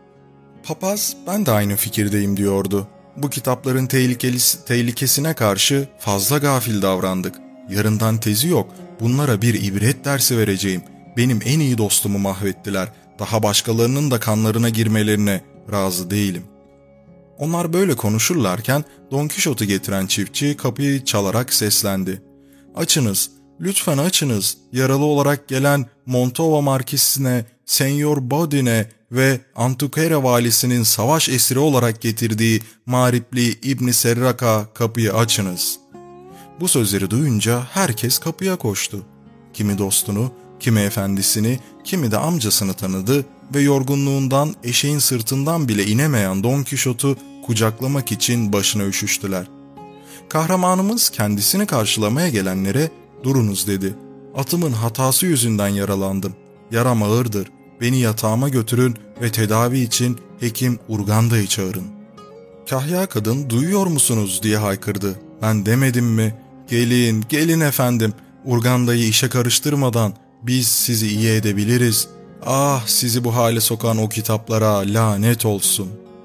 Papaz, "Ben de aynı fikirdeyim," diyordu. "Bu kitapların tehlikesine karşı fazla gafil davrandık. Yarından tezi yok. Bunlara bir ibret dersi vereceğim. Benim en iyi dostumu mahvettiler. Daha başkalarının da kanlarına girmelerine razı değilim." Onlar böyle konuşurlarken Don Kişot'u getiren çiftçi kapıyı çalarak seslendi. "Açınız, lütfen açınız. Yaralı olarak gelen Montova Markisi'ne, Senyor Bodin'e ve Antuquera valisinin savaş esiri olarak getirdiği Maripli İbni Serrak'a kapıyı açınız." Bu sözleri duyunca herkes kapıya koştu. Kimi dostunu, kimi efendisini, kimi de amcasını tanıdı ve yorgunluğundan eşeğin sırtından bile inemeyen Don Kişot'u kucaklamak için başına üşüştüler. Kahramanımız kendisini karşılamaya gelenlere "Durunuz," dedi. "Atımın hatası yüzünden yaralandım. Yaram ağırdır. Beni yatağıma götürün ve tedavi için hekim Urganda'yı çağırın." Kahya kadın "Duyuyor musunuz?" diye haykırdı. "Ben demedim mi? Gelin, gelin efendim. Urganda'yı işe karıştırmadan biz sizi iyi edebiliriz. Ah sizi bu hale sokan o kitaplara lanet olsun."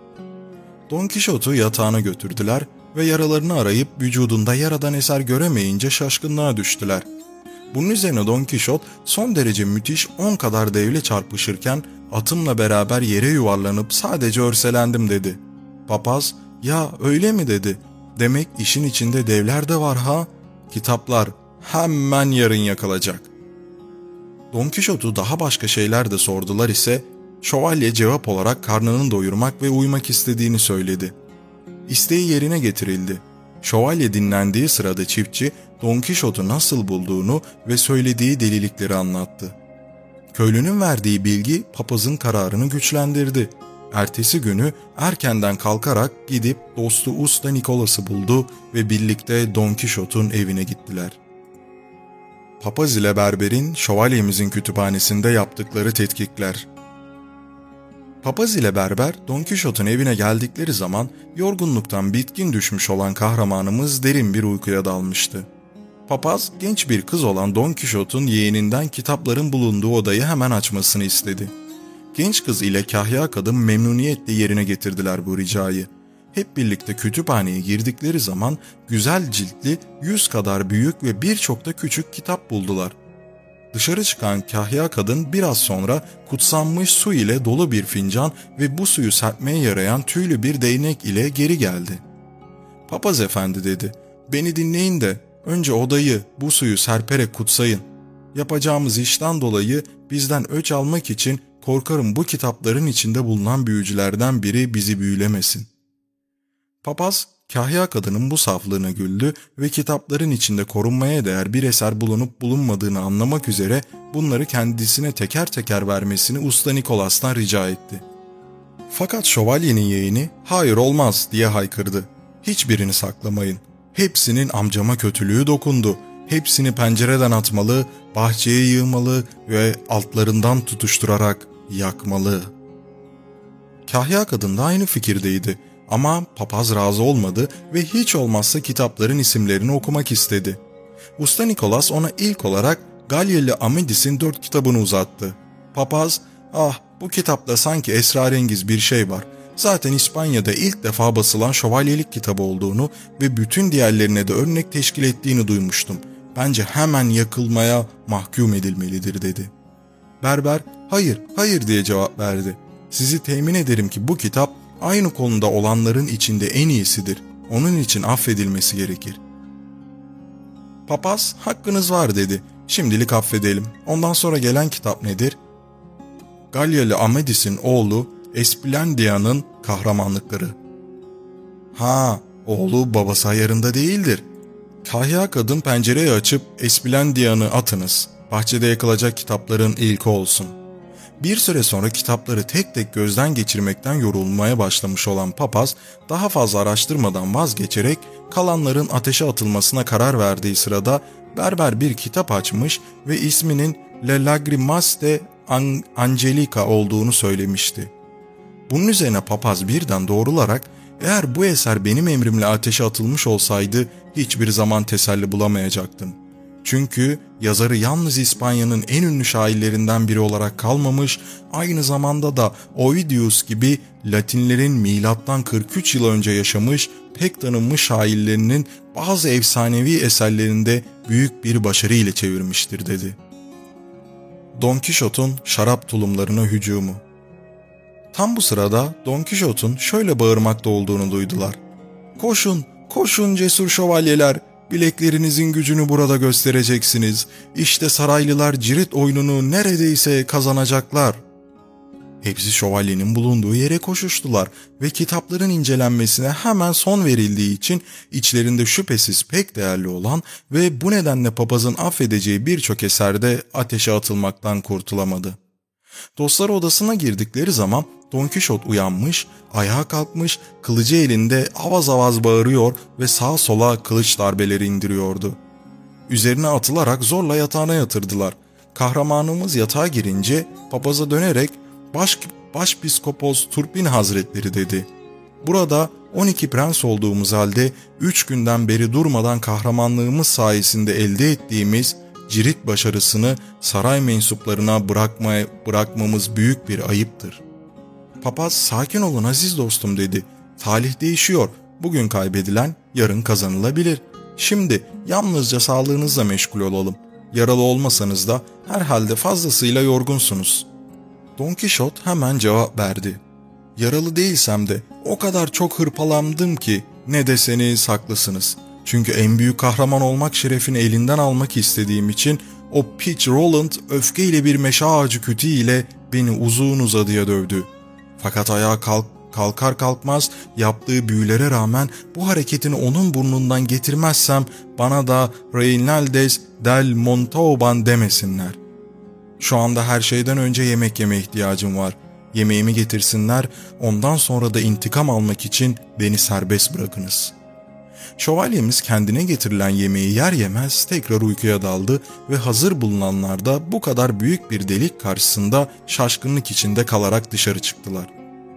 Don Kişot'u yatağına götürdüler ve yaralarını arayıp vücudunda yaradan eser göremeyince şaşkınlığa düştüler. Bunun üzerine Don Kişot son derece müthiş on kadar devle çarpışırken atımla beraber yere yuvarlanıp sadece örselendim dedi. Papaz "Ya öyle mi?" dedi. "Demek işin içinde devler de var ha? Kitaplar hemen yarın yakılacak." Don Kişot'u daha başka şeyler de sordular ise şövalye cevap olarak karnını doyurmak ve uyumak istediğini söyledi. İsteği yerine getirildi. Şövalye dinlendiği sırada çiftçi Don Kişot'u nasıl bulduğunu ve söylediği delilikleri anlattı. Köylünün verdiği bilgi papazın kararını güçlendirdi. Ertesi günü erkenden kalkarak gidip dostu Usta Nikolas'ı buldu ve birlikte Don Kişot'un evine gittiler. Papaz ile berberin şövalyemizin kütüphanesinde yaptıkları tetkikler. Papaz ile berber Don Kişot'un evine geldikleri zaman yorgunluktan bitkin düşmüş olan kahramanımız derin bir uykuya dalmıştı. Papaz genç bir kız olan Don Kişot'un yeğeninden kitapların bulunduğu odayı hemen açmasını istedi. Genç kız ile kahya kadın memnuniyetle yerine getirdiler bu ricayı. Hep birlikte kütüphaneye girdikleri zaman güzel ciltli, yüz kadar büyük ve birçok da küçük kitap buldular. Dışarı çıkan kahya kadın biraz sonra kutsanmış su ile dolu bir fincan ve bu suyu serpmeye yarayan tüylü bir değnek ile geri geldi. "Papaz efendi," dedi, "beni dinleyin de önce odayı bu suyu serperek kutsayın. Yapacağımız işten dolayı bizden öç almak için korkarım bu kitapların içinde bulunan büyücülerden biri bizi büyülemesin." Papaz, kahya kadının bu saflığına güldü ve kitapların içinde korunmaya değer bir eser bulunup bulunmadığını anlamak üzere bunları kendisine teker teker vermesini Usta Nikolas'tan rica etti. Fakat şövalyenin yeğeni "Hayır olmaz," diye haykırdı. "Hiçbirini saklamayın. Hepsinin amcama kötülüğü dokundu. Hepsini pencereden atmalı, bahçeye yığmalı ve altlarından tutuşturarak yakmalı. Kahya kadın da aynı fikirdeydi ama papaz razı olmadı ve hiç olmazsa kitapların isimlerini okumak istedi. Usta Nikolas ona ilk olarak Galyeli Amedis'in dört kitabını uzattı. Papaz, "Ah, bu kitapta sanki esrarengiz bir şey var. Zaten İspanya'da ilk defa basılan şövalyelik kitabı olduğunu ve bütün diğerlerine de örnek teşkil ettiğini duymuştum. Bence hemen yakılmaya mahkum edilmelidir," dedi. Berber, "Hayır, hayır," diye cevap verdi. "Sizi temin ederim ki bu kitap aynı konuda olanların içinde en iyisidir. Onun için affedilmesi gerekir." Papaz, "Hakkınız var," dedi. "Şimdilik affedelim. Ondan sonra gelen kitap nedir?" Galyeli Amedis'in oğlu Esplandian'ın kahramanlıkları. "Ha, oğlu babası ayarında değildir." Kahya kadın pencereyi açıp Esplandian'ı atınız. Bahçede yakılacak kitapların ilki olsun. Bir süre sonra kitapları tek tek gözden geçirmekten yorulmaya başlamış olan papaz daha fazla araştırmadan vazgeçerek kalanların ateşe atılmasına karar verdiği sırada berber bir kitap açmış ve isminin Le Lagrimas de Angelica olduğunu söylemişti. Bunun üzerine papaz birden doğrularak, "Eğer bu eser benim emrimle ateşe atılmış olsaydı hiçbir zaman teselli bulamayacaktım. Çünkü yazarı yalnız İspanya'nın en ünlü şairlerinden biri olarak kalmamış, aynı zamanda da Ovidius gibi Latinlerin milattan kırk üç yıl önce yaşamış pek tanınmış şairlerinin bazı efsanevi eserlerinde büyük bir başarı ile çevirmiştir," dedi. Don Kişot'un şarap tulumlarına hücumu. Tam bu sırada Don Kişot'un şöyle bağırmakta olduğunu duydular. "Koşun, koşun cesur şövalyeler, bileklerinizin gücünü burada göstereceksiniz. İşte saraylılar cirit oyununu neredeyse kazanacaklar." Hepsi şövalyenin bulunduğu yere koşuştular ve kitapların incelenmesine hemen son verildiği için içlerinde şüphesiz pek değerli olan ve bu nedenle papazın affedeceği birçok eserde ateşe atılmaktan kurtulamadı. Dostları odasına girdikleri zaman Don Kişot uyanmış, ayağa kalkmış, kılıcı elinde avaz avaz bağırıyor ve sağa sola kılıç darbeleri indiriyordu. Üzerine atılarak zorla yatağına yatırdılar. Kahramanımız yatağa girince papaza dönerek Baş, Başpiskopos Turpin Hazretleri, dedi. "Burada on iki prens olduğumuz halde üç günden beri durmadan kahramanlığımız sayesinde elde ettiğimiz cirit başarısını saray mensuplarına bırakmaya, bırakmamız büyük bir ayıptır." Papaz, "Sakin olun aziz dostum," dedi. "Talih değişiyor. Bugün kaybedilen yarın kazanılabilir. Şimdi yalnızca sağlığınızla meşgul olalım. Yaralı olmasanız da herhalde fazlasıyla yorgunsunuz." Don Kişot hemen cevap verdi. "Yaralı değilsem de o kadar çok hırpalandım ki ne deseniz haklısınız. Çünkü en büyük kahraman olmak şerefini elinden almak istediğim için o piç Roland öfkeyle bir meşe ağacı kütüğüyle beni uzun uzadıya dövdü. Fakat ayağa kalk, kalkar kalkmaz yaptığı büyülere rağmen bu hareketini onun burnundan getirmezsem bana da Reynaldes del Montauban demesinler. Şu anda her şeyden önce yemek yeme ihtiyacım var. Yemeğimi getirsinler, ondan sonra da intikam almak için beni serbest bırakınız." Şövalyemiz kendine getirilen yemeği yer yemez tekrar uykuya daldı ve hazır bulunanlar da bu kadar büyük bir delik karşısında şaşkınlık içinde kalarak dışarı çıktılar.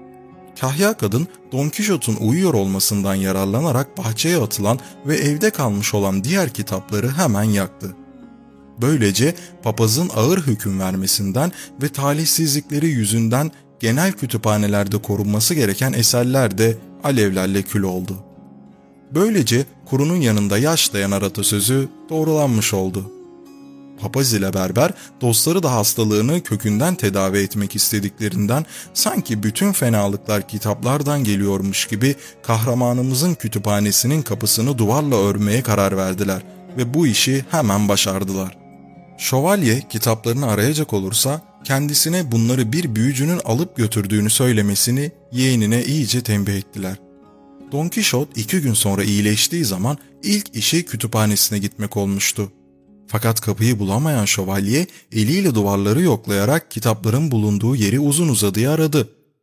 Kahya kadın Don Kişot'un uyuyor olmasından yararlanarak bahçeye atılan ve evde kalmış olan diğer kitapları hemen yaktı. Böylece papazın ağır hüküm vermesinden ve talihsizlikleri yüzünden genel kütüphanelerde korunması gereken eserler de alevlerle kül oldu. Böylece kurunun yanında yaşlayan atasözü doğrulanmış oldu. Papaz ile berber dostları da hastalığını kökünden tedavi etmek istediklerinden sanki bütün fenalıklar kitaplardan geliyormuş gibi kahramanımızın kütüphanesinin kapısını duvarla örmeye karar verdiler ve bu işi hemen başardılar. Şövalye kitaplarını arayacak olursa kendisine bunları bir büyücünün alıp götürdüğünü söylemesini yeğenine iyice tembih ettiler. Don Kişot iki gün sonra iyileştiği zaman ilk işi kütüphanesine gitmek olmuştu. Fakat kapıyı bulamayan şövalye eliyle duvarları yoklayarak kitapların bulunduğu yeri uzun uzadıya aradı.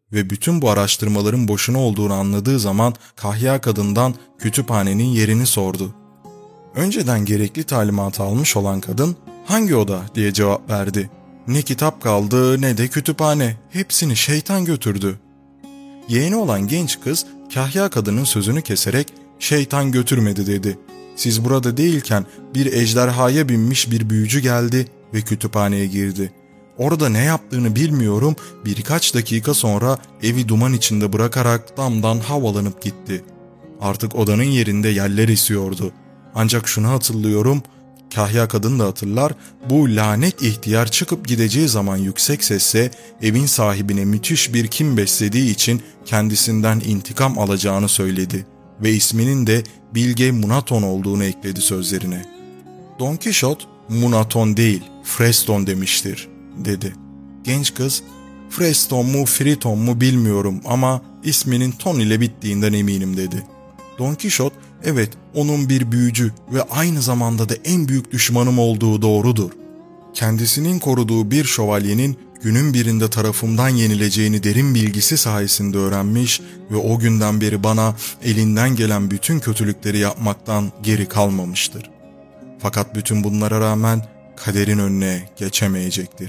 ve bütün bu araştırmaların boşuna olduğunu anladığı zaman kahya kadından kütüphanenin yerini sordu. Önceden gerekli talimatı almış olan kadın "Hangi oda?" diye cevap verdi. "Ne kitap kaldı ne de kütüphane, hepsini şeytan götürdü." Yeğeni olan genç kız kahya kadının sözünü keserek "Şeytan götürmedi" dedi. "Siz burada değilken bir ejderhaya binmiş bir büyücü geldi ve kütüphaneye girdi. Orada ne yaptığını bilmiyorum, birkaç dakika sonra evi duman içinde bırakarak damdan havalanıp gitti. Artık odanın yerinde yerler esiyordu. Ancak şunu hatırlıyorum, kahya kadın da hatırlar, bu lanet ihtiyar çıkıp gideceği zaman yüksek sesle evin sahibine müthiş bir kin beslediği için kendisinden intikam alacağını söyledi ve isminin de Bilge Munaton olduğunu ekledi sözlerine. Don Kişot, Munaton değil, Freston demiştir, dedi. Genç kız, Freston mu Friton mu bilmiyorum ama isminin ton ile bittiğinden eminim, dedi. Don Kişot, evet onun bir büyücü ve aynı zamanda da en büyük düşmanım olduğu doğrudur. Kendisinin koruduğu bir şövalyenin günün birinde tarafımdan yenileceğini derin bilgisi sayesinde öğrenmiş ve o günden beri bana elinden gelen bütün kötülükleri yapmaktan geri kalmamıştır. Fakat bütün bunlara rağmen kaderin önüne geçemeyecektir.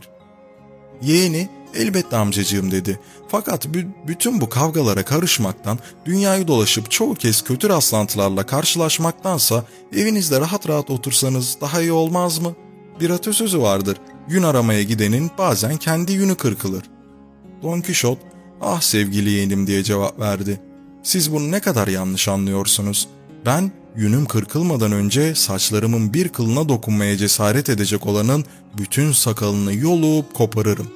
Yeğeni, elbette amcacığım, dedi. Fakat b- bütün bu kavgalara karışmaktan, dünyayı dolaşıp çoğu kez kötü rastlantılarla karşılaşmaktansa evinizde rahat rahat otursanız daha iyi olmaz mı? Bir atasözü vardır, yün aramaya gidenin bazen kendi yünü kırkılır. Don Kişot, ah sevgili yeğenim diye cevap verdi. Siz bunu ne kadar yanlış anlıyorsunuz. Ben yünüm kırkılmadan önce saçlarımın bir kılına dokunmaya cesaret edecek olanın bütün sakalını yolup koparırım.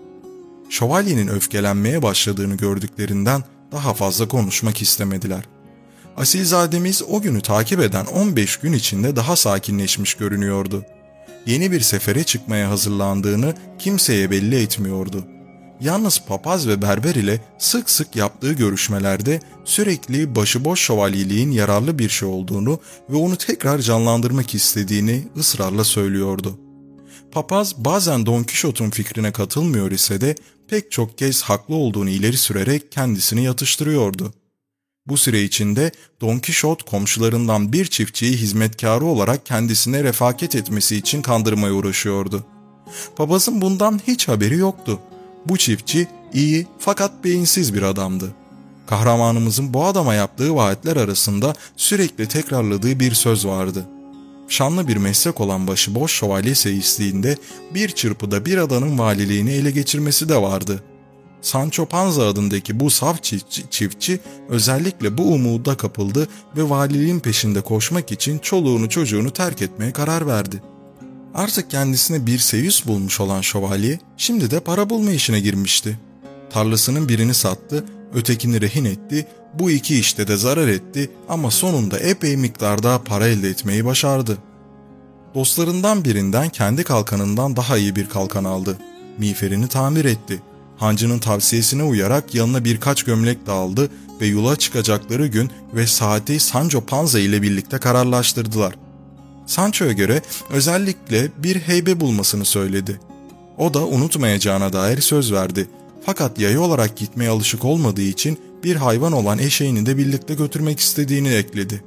Şövalyenin öfkelenmeye başladığını gördüklerinden daha fazla konuşmak istemediler. Asilzademiz o günü takip eden on beş gün içinde daha sakinleşmiş görünüyordu. Yeni bir sefere çıkmaya hazırlandığını kimseye belli etmiyordu. Yalnız papaz ve berber ile sık sık yaptığı görüşmelerde sürekli başıboş şövalyeliğin yararlı bir şey olduğunu ve onu tekrar canlandırmak istediğini ısrarla söylüyordu. Papaz bazen Don Kişot'un fikrine katılmıyor ise de pek çok kez haklı olduğunu ileri sürerek kendisini yatıştırıyordu. Bu süre içinde Don Kişot komşularından bir çiftçiyi hizmetkarı olarak kendisine refakat etmesi için kandırmaya uğraşıyordu. Papazın bundan hiç haberi yoktu. Bu çiftçi iyi fakat beyinsiz bir adamdı. Kahramanımızın bu adama yaptığı vaatler arasında sürekli tekrarladığı bir söz vardı. Şanlı bir meslek olan başıboş şövalye seyisliğinde bir çırpıda bir adanın valiliğini ele geçirmesi de vardı. Sancho Panza adındaki bu saf çiftçi, çiftçi özellikle bu umuda kapıldı ve valiliğin peşinde koşmak için çoluğunu çocuğunu terk etmeye karar verdi. Artık kendisine bir seyis bulmuş olan şövalye şimdi de para bulma işine girmişti. Tarlasının birini sattı, ötekini rehin etti, bu iki işte de zarar etti ama sonunda epey miktarda para elde etmeyi başardı. Dostlarından birinden kendi kalkanından daha iyi bir kalkan aldı. Miğferini tamir etti. Hancının tavsiyesine uyarak yanına birkaç gömlek de aldı ve yola çıkacakları gün ve saati Sancho Panza ile birlikte kararlaştırdılar. Sancho'ya göre özellikle bir heybe bulmasını söyledi. O da unutmayacağına dair söz verdi. Fakat yayı olarak gitmeye alışık olmadığı için bir hayvan olan eşeğini de birlikte götürmek istediğini ekledi.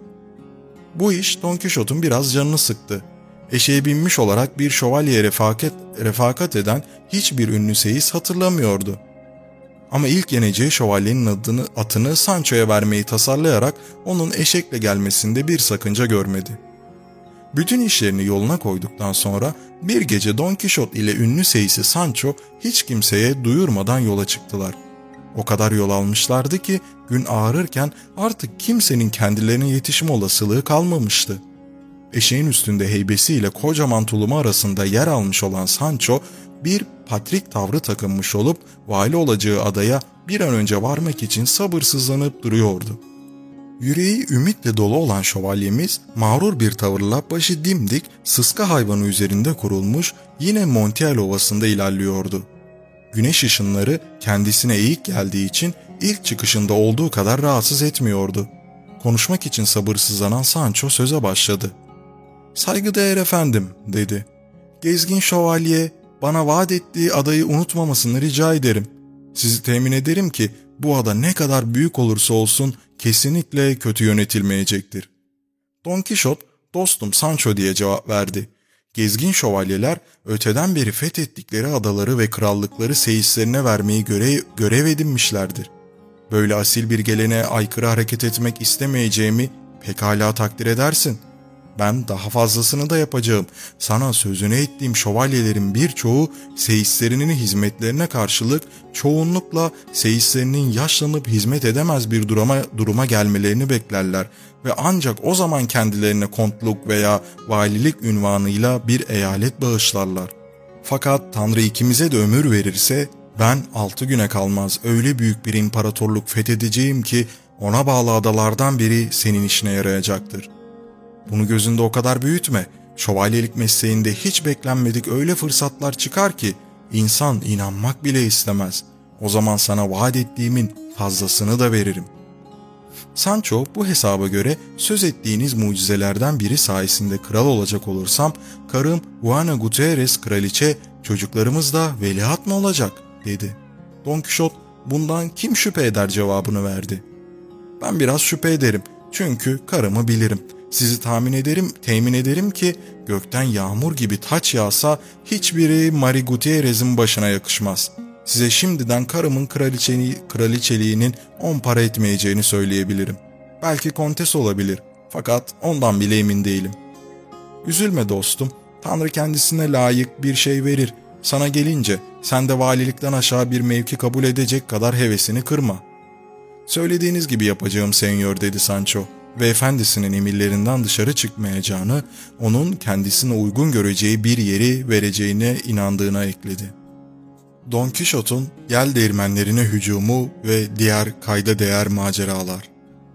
Bu iş Don Kişot'un biraz canını sıktı. Eşeğe binmiş olarak bir şövalyeye refakat, refakat eden hiçbir ünlü seyis hatırlamıyordu. Ama ilk yeneceği şövalyenin adını, atını Sancho'ya vermeyi tasarlayarak onun eşekle gelmesinde bir sakınca görmedi. Bütün işlerini yoluna koyduktan sonra bir gece Don Kişot ile ünlü seyisi Sancho hiç kimseye duyurmadan yola çıktılar. O kadar yol almışlardı ki gün ağarırken artık kimsenin kendilerine yetişme olasılığı kalmamıştı. Eşeğin üstünde heybesiyle kocaman tulumu arasında yer almış olan Sancho bir patrik tavrı takınmış olup vali olacağı adaya bir an önce varmak için sabırsızlanıp duruyordu. Yüreği ümitle dolu olan şövalyemiz mağrur bir tavırla başı dimdik sıska hayvanı üzerinde kurulmuş yine Montiel Ovası'nda ilerliyordu. Güneş ışınları kendisine eğik geldiği için ilk çıkışında olduğu kadar rahatsız etmiyordu. Konuşmak için sabırsızlanan Sancho söze başladı. "Saygıdeğer efendim," dedi. "Gezgin şövalye bana vaat ettiği adayı unutmamasını rica ederim. Sizi temin ederim ki bu ada ne kadar büyük olursa olsun kesinlikle kötü yönetilmeyecektir. Don Kişot, dostum Sancho diye cevap verdi. Gezgin şövalyeler öteden beri fethettikleri adaları ve krallıkları seyislerine vermeyi görev, görev edinmişlerdir. Böyle asil bir geleneğe aykırı hareket etmek istemeyeceğimi pekala takdir edersin. Ben daha fazlasını da yapacağım. Sana sözünü ettiğim şövalyelerin birçoğu seyislerinin hizmetlerine karşılık çoğunlukla seyislerinin yaşlanıp hizmet edemez bir duruma, duruma gelmelerini beklerler ve ancak o zaman kendilerine kontluk veya valilik ünvanıyla bir eyalet bağışlarlar. Fakat Tanrı ikimize de ömür verirse ben altı güne kalmaz öyle büyük bir imparatorluk fethedeceğim ki ona bağlı adalardan biri senin işine yarayacaktır. Bunu gözünde o kadar büyütme. Şövalyelik mesleğinde hiç beklenmedik öyle fırsatlar çıkar ki insan inanmak bile istemez. O zaman sana vaat ettiğimin fazlasını da veririm. Sancho bu hesaba göre söz ettiğiniz mucizelerden biri sayesinde kral olacak olursam karım Juana Gutierrez kraliçe, çocuklarımız da veliaht mı olacak dedi. Don Kişot bundan kim şüphe eder cevabını verdi. Ben biraz şüphe ederim çünkü karımı bilirim. Sizi tahmin ederim, temin ederim ki gökten yağmur gibi taç yağsa hiçbiri Marie Gutierrez'in başına yakışmaz. Size şimdiden karımın kraliçeliği, kraliçeliğinin on para etmeyeceğini söyleyebilirim. Belki kontes olabilir fakat ondan bile emin değilim. Üzülme dostum, Tanrı kendisine layık bir şey verir. Sana gelince sen de valilikten aşağı bir mevki kabul edecek kadar hevesini kırma. Söylediğiniz gibi yapacağım senyor dedi Sancho ve efendisinin emirlerinden dışarı çıkmayacağını, onun kendisine uygun göreceği bir yeri vereceğine inandığına ekledi. Don Kişot'un yel değirmenlerine hücumu ve diğer kayda değer maceralar.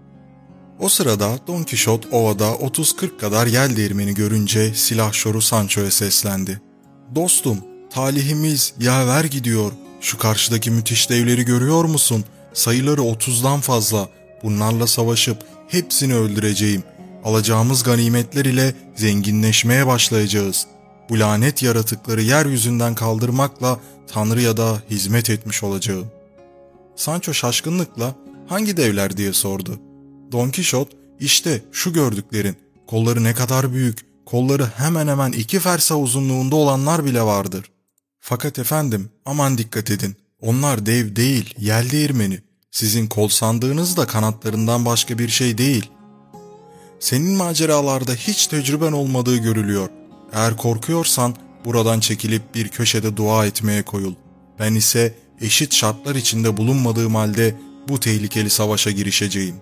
O sırada Don Kişot ovada otuz kırk kadar yel değirmeni görünce silahşoru Sancho'ya seslendi. Dostum, talihimiz yaver gidiyor. Şu karşıdaki müthiş devleri görüyor musun? Sayıları otuzdan fazla. Bunlarla savaşıp hepsini öldüreceğim. Alacağımız ganimetler ile zenginleşmeye başlayacağız. Bu lanet yaratıkları yeryüzünden kaldırmakla Tanrı'ya da hizmet etmiş olacağım. Sancho şaşkınlıkla hangi devler diye sordu. Don Kişot işte şu gördüklerin, kolları ne kadar büyük, kolları hemen hemen iki fersa uzunluğunda olanlar bile vardır. Fakat efendim aman dikkat edin, onlar dev değil, yel değirmeni. Sizin kol sandığınız da kanatlarından başka bir şey değil. Senin maceralarda hiç tecrüben olmadığı görülüyor. Eğer korkuyorsan buradan çekilip bir köşede dua etmeye koyul. Ben ise eşit şartlar içinde bulunmadığım halde bu tehlikeli savaşa girişeceğim.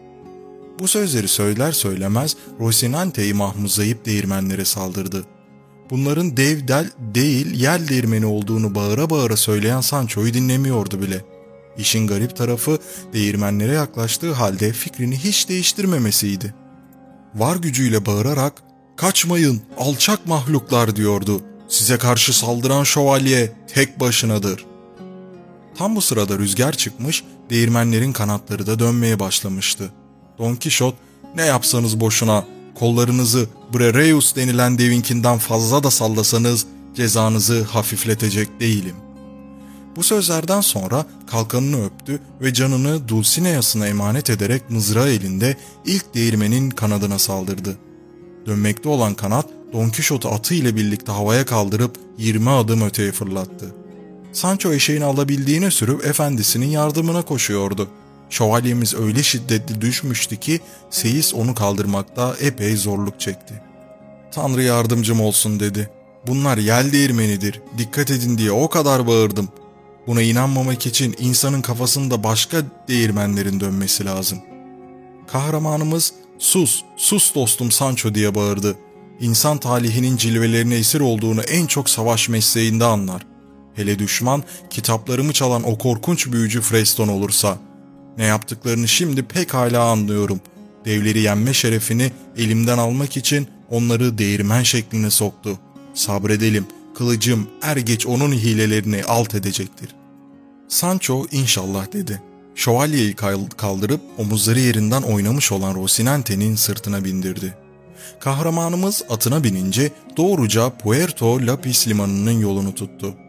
Bu sözleri söyler söylemez Rocinante'yi mahmuzlayıp değirmenlere saldırdı. Bunların dev del değil yel değirmeni olduğunu bağıra bağıra söyleyen Sancho'yu dinlemiyordu bile. İşin garip tarafı değirmenlere yaklaştığı halde fikrini hiç değiştirmemesiydi. Var gücüyle bağırarak "Kaçmayın, alçak mahluklar!" diyordu. "Size karşı saldıran şövalye tek başınadır." Tam bu sırada rüzgar çıkmış, değirmenlerin kanatları da dönmeye başlamıştı. Don Kişot, "Ne yapsanız boşuna, kollarınızı Brereus denilen devinkinden fazla da sallasanız cezanızı hafifletecek değilim." Bu sözlerden sonra kalkanını öptü ve canını Dulcinea'sına emanet ederek mızrağı elinde ilk değirmenin kanadına saldırdı. Dönmekte olan kanat Don Kişot'u atı ile birlikte havaya kaldırıp yirmi adım öteye fırlattı. Sancho eşeğini alabildiğine sürüp efendisinin yardımına koşuyordu. Şövalyemiz öyle şiddetli düşmüştü ki seyis onu kaldırmakta epey zorluk çekti. "Tanrı yardımcım olsun" dedi. "Bunlar yel değirmenidir, dikkat edin" diye o kadar bağırdım. Buna inanmamak için insanın kafasında başka değirmenlerin dönmesi lazım. Kahramanımız "Sus, sus dostum Sancho" diye bağırdı. İnsan talihinin cilvelerine esir olduğunu en çok savaş mesleğinde anlar. Hele düşman kitaplarımı çalan o korkunç büyücü Freston olursa. Ne yaptıklarını şimdi pekala anlıyorum. Devleri yenme şerefini elimden almak için onları değirmen şekline soktu. Sabredelim, kılıcım er geç onun hilelerini alt edecektir. Sancho inşallah dedi. Şövalyeyi kaldırıp omuzları yerinden oynamış olan Rocinante'nin sırtına bindirdi. Kahramanımız atına binince doğruca Puerto Lapis limanının yolunu tuttu.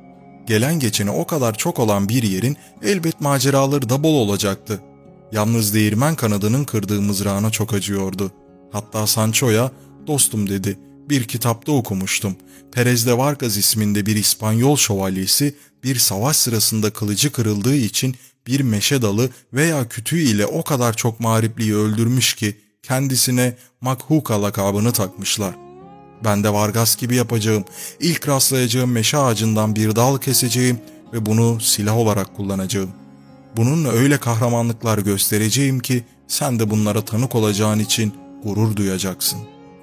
Gelen geçeni o kadar çok olan bir yerin elbet maceraları da bol olacaktı. Yalnız değirmen kanadının kırdığı mızrağına çok acıyordu. Hatta Sancho'ya, "Dostum," dedi, "bir kitapta okumuştum. Perez de Vargas isminde bir İspanyol şövalyesi bir savaş sırasında kılıcı kırıldığı için bir meşe dalı veya kütüğü ile o kadar çok mağripliği öldürmüş ki kendisine Makhuka lakabını takmışlar. Ben de Vargas gibi yapacağım. İlk rastlayacağım meşe ağacından bir dal keseceğim ve bunu silah olarak kullanacağım. Bununla öyle kahramanlıklar göstereceğim ki sen de bunlara tanık olacağın için gurur duyacaksın."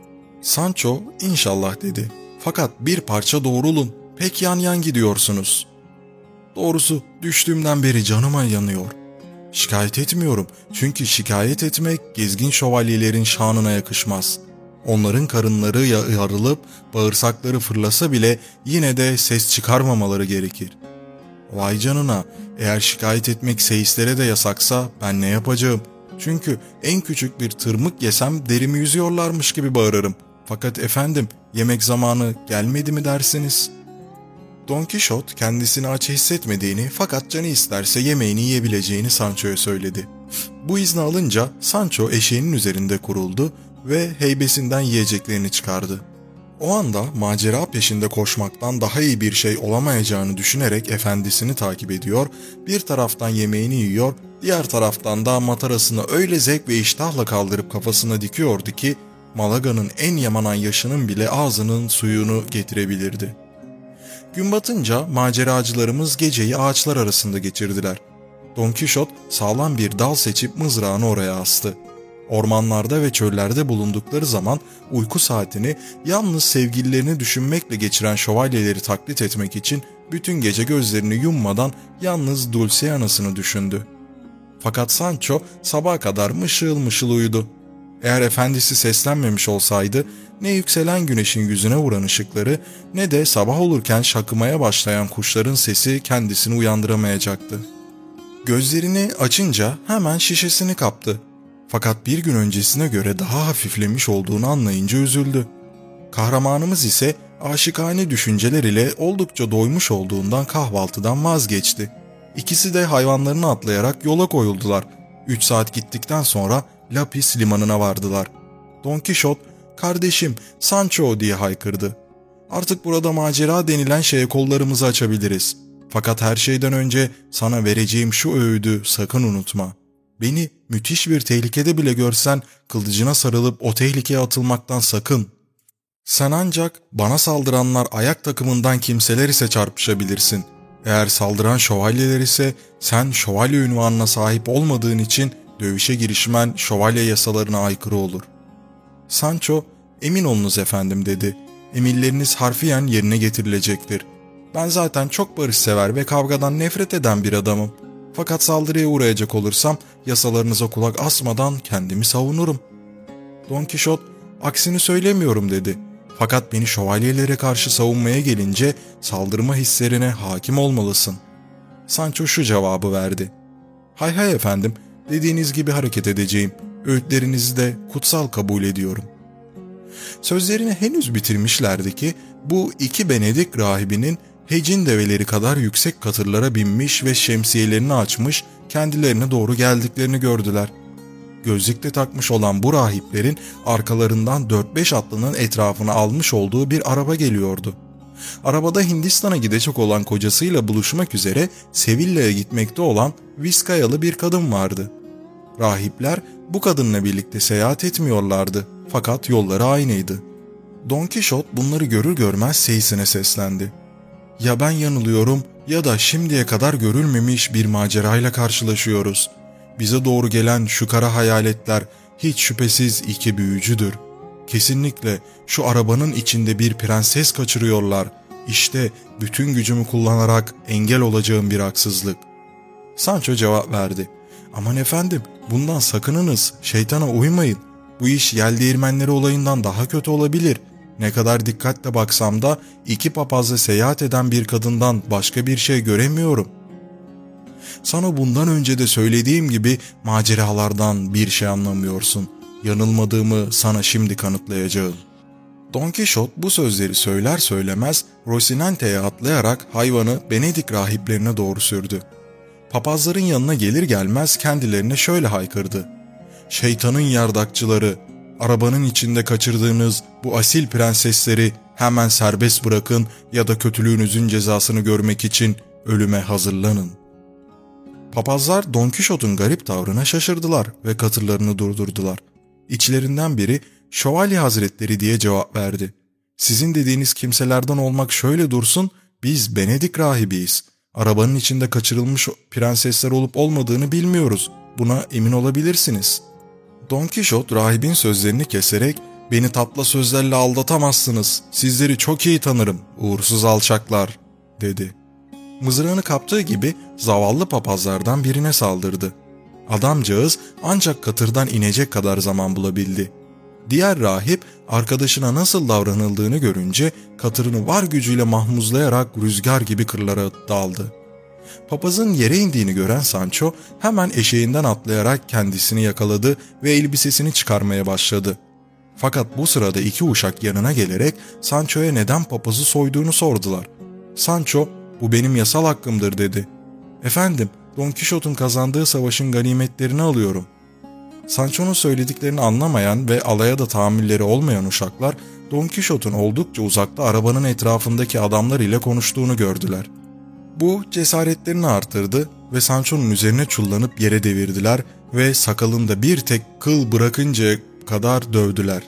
Sancho, "İnşallah," dedi. "Fakat bir parça doğrulun. Pek yan yan gidiyorsunuz." "Doğrusu düştüğümden beri canıma yanıyor. Şikayet etmiyorum çünkü şikayet etmek gezgin şövalyelerin şanına yakışmaz. Onların karınları yarılıp bağırsakları fırlasa bile yine de ses çıkarmamaları gerekir." "Vay canına, eğer şikayet etmek seislere de yasaksa ben ne yapacağım? Çünkü en küçük bir tırmık yesem derimi yüzüyorlarmış gibi bağırırım. Fakat efendim, yemek zamanı gelmedi mi dersiniz?" Don Kişot kendisini aç hissetmediğini fakat canı isterse yemeğini yiyebileceğini Sancho'ya söyledi. Bu izni alınca Sancho eşeğinin üzerinde kuruldu ve heybesinden yiyeceklerini çıkardı. O anda macera peşinde koşmaktan daha iyi bir şey olamayacağını düşünerek efendisini takip ediyor, bir taraftan yemeğini yiyor, diğer taraftan da matarasını öyle zevk ve iştahla kaldırıp kafasına dikiyordu ki Malaga'nın en yamanan yaşının bile ağzının suyunu getirebilirdi. Gün batınca maceracılarımız geceyi ağaçlar arasında geçirdiler. Don Kişot sağlam bir dal seçip mızrağını oraya astı. Ormanlarda ve çöllerde bulundukları zaman uyku saatini yalnız sevgililerini düşünmekle geçiren şövalyeleri taklit etmek için bütün gece gözlerini yummadan yalnız Dulciana'sını düşündü. Fakat Sancho sabaha kadar mışıl mışıl uyudu. Eğer efendisi seslenmemiş olsaydı ne yükselen güneşin yüzüne vuran ışıkları ne de sabah olurken şakımaya başlayan kuşların sesi kendisini uyandıramayacaktı. Gözlerini açınca hemen şişesini kaptı. Fakat bir gün öncesine göre daha hafiflemiş olduğunu anlayınca üzüldü. Kahramanımız ise aşikane düşünceler ile oldukça doymuş olduğundan kahvaltıdan vazgeçti. İkisi de hayvanlarını atlayarak yola koyuldular. Üç saat gittikten sonra Lapis limanına vardılar. Don Kişot, "Kardeşim, Sancho," diye haykırdı. "Artık burada macera denilen şeye kollarımızı açabiliriz. Fakat her şeyden önce sana vereceğim şu öğüdü sakın unutma. Beni müthiş bir tehlikede bile görsen kılıcına sarılıp o tehlikeye atılmaktan sakın. Sen ancak bana saldıranlar ayak takımından kimseler ise çarpışabilirsin. Eğer saldıran şövalyeler ise sen şövalye ünvanına sahip olmadığın için dövüşe girişmen şövalye yasalarına aykırı olur." Sancho, "Emin olunuz efendim," dedi. "Emirleriniz harfiyen yerine getirilecektir. Ben zaten çok barışsever ve kavgadan nefret eden bir adamım. Fakat saldırıya uğrayacak olursam yasalarınıza kulak asmadan kendimi savunurum." Don Kişot, "Aksini söylemiyorum," dedi. "Fakat beni şövalyelere karşı savunmaya gelince saldırma hislerine hakim olmalısın." Sancho şu cevabı verdi: "Hay hay efendim, dediğiniz gibi hareket edeceğim. Öğütlerinizi de kutsal kabul ediyorum." Sözlerini henüz bitirmişlerdi ki bu iki Benedik rahibinin hecin develeri kadar yüksek katırlara binmiş ve şemsiyelerini açmış kendilerine doğru geldiklerini gördüler. Gözlükle takmış olan bu rahiplerin arkalarından dört beş atlının etrafına almış olduğu bir araba geliyordu. Arabada Hindistan'a gidecek olan kocasıyla buluşmak üzere Sevilla'ya gitmekte olan Viskayalı bir kadın vardı. Rahipler bu kadınla birlikte seyahat etmiyorlardı fakat yolları aynıydı. Don Kişot bunları görür görmez seyisine seslendi. "Ya ben yanılıyorum ya da şimdiye kadar görülmemiş bir macerayla karşılaşıyoruz. Bize doğru gelen şu kara hayaletler hiç şüphesiz iki büyücüdür. Kesinlikle şu arabanın içinde bir prenses kaçırıyorlar. İşte bütün gücümü kullanarak engel olacağım bir haksızlık." Sancho cevap verdi: "Aman efendim, bundan sakınınız, şeytana uymayın. Bu iş yel değirmenleri olayından daha kötü olabilir. Ne kadar dikkatle baksam da iki papazla seyahat eden bir kadından başka bir şey göremiyorum. Sana bundan önce de söylediğim gibi maceralardan bir şey anlamıyorsun. Yanılmadığımı sana şimdi kanıtlayacağım." Don Kişot bu sözleri söyler söylemez Rocinante'ye atlayarak hayvanı Benedik rahiplerine doğru sürdü. Papazların yanına gelir gelmez kendilerine şöyle haykırdı: "Şeytanın yardakçıları, arabanın içinde kaçırdığınız bu asil prensesleri hemen serbest bırakın ya da kötülüğünüzün cezasını görmek için ölüme hazırlanın." Papazlar Don Kişot'un garip tavrına şaşırdılar ve katırlarını durdurdular. İçlerinden biri "Şövalye Hazretleri" diye cevap verdi. "Sizin dediğiniz kimselerden olmak şöyle dursun, biz Benedik rahibiyiz. Arabanın içinde kaçırılmış prensesler olup olmadığını bilmiyoruz. Buna emin olabilirsiniz." Don Kişot rahibin sözlerini keserek "Beni tatlı sözlerle aldatamazsınız. Sizleri çok iyi tanırım, uğursuz alçaklar," dedi. Mızrağını kaptığı gibi zavallı papazlardan birine saldırdı. Adamcağız ancak katırdan inecek kadar zaman bulabildi. Diğer rahip arkadaşına nasıl davranıldığını görünce katırını var gücüyle mahmuzlayarak rüzgar gibi kırlara daldı. Papazın yere indiğini gören Sancho hemen eşeğinden atlayarak kendisini yakaladı ve elbisesini çıkarmaya başladı. Fakat bu sırada iki uşak yanına gelerek Sancho'ya neden papazı soyduğunu sordular. Sancho, "Bu benim yasal hakkımdır," dedi. "Efendim, Don Kişot'un kazandığı savaşın ganimetlerini alıyorum." Sancho'nun söylediklerini anlamayan ve alaya da tahammülleri olmayan uşaklar Don Kişot'un oldukça uzakta arabanın etrafındaki adamlar ile konuştuğunu gördüler. Bu cesaretlerini artırdı ve Sancho'nun üzerine çullanıp yere devirdiler ve sakalında bir tek kıl bırakıncaya kadar dövdüler.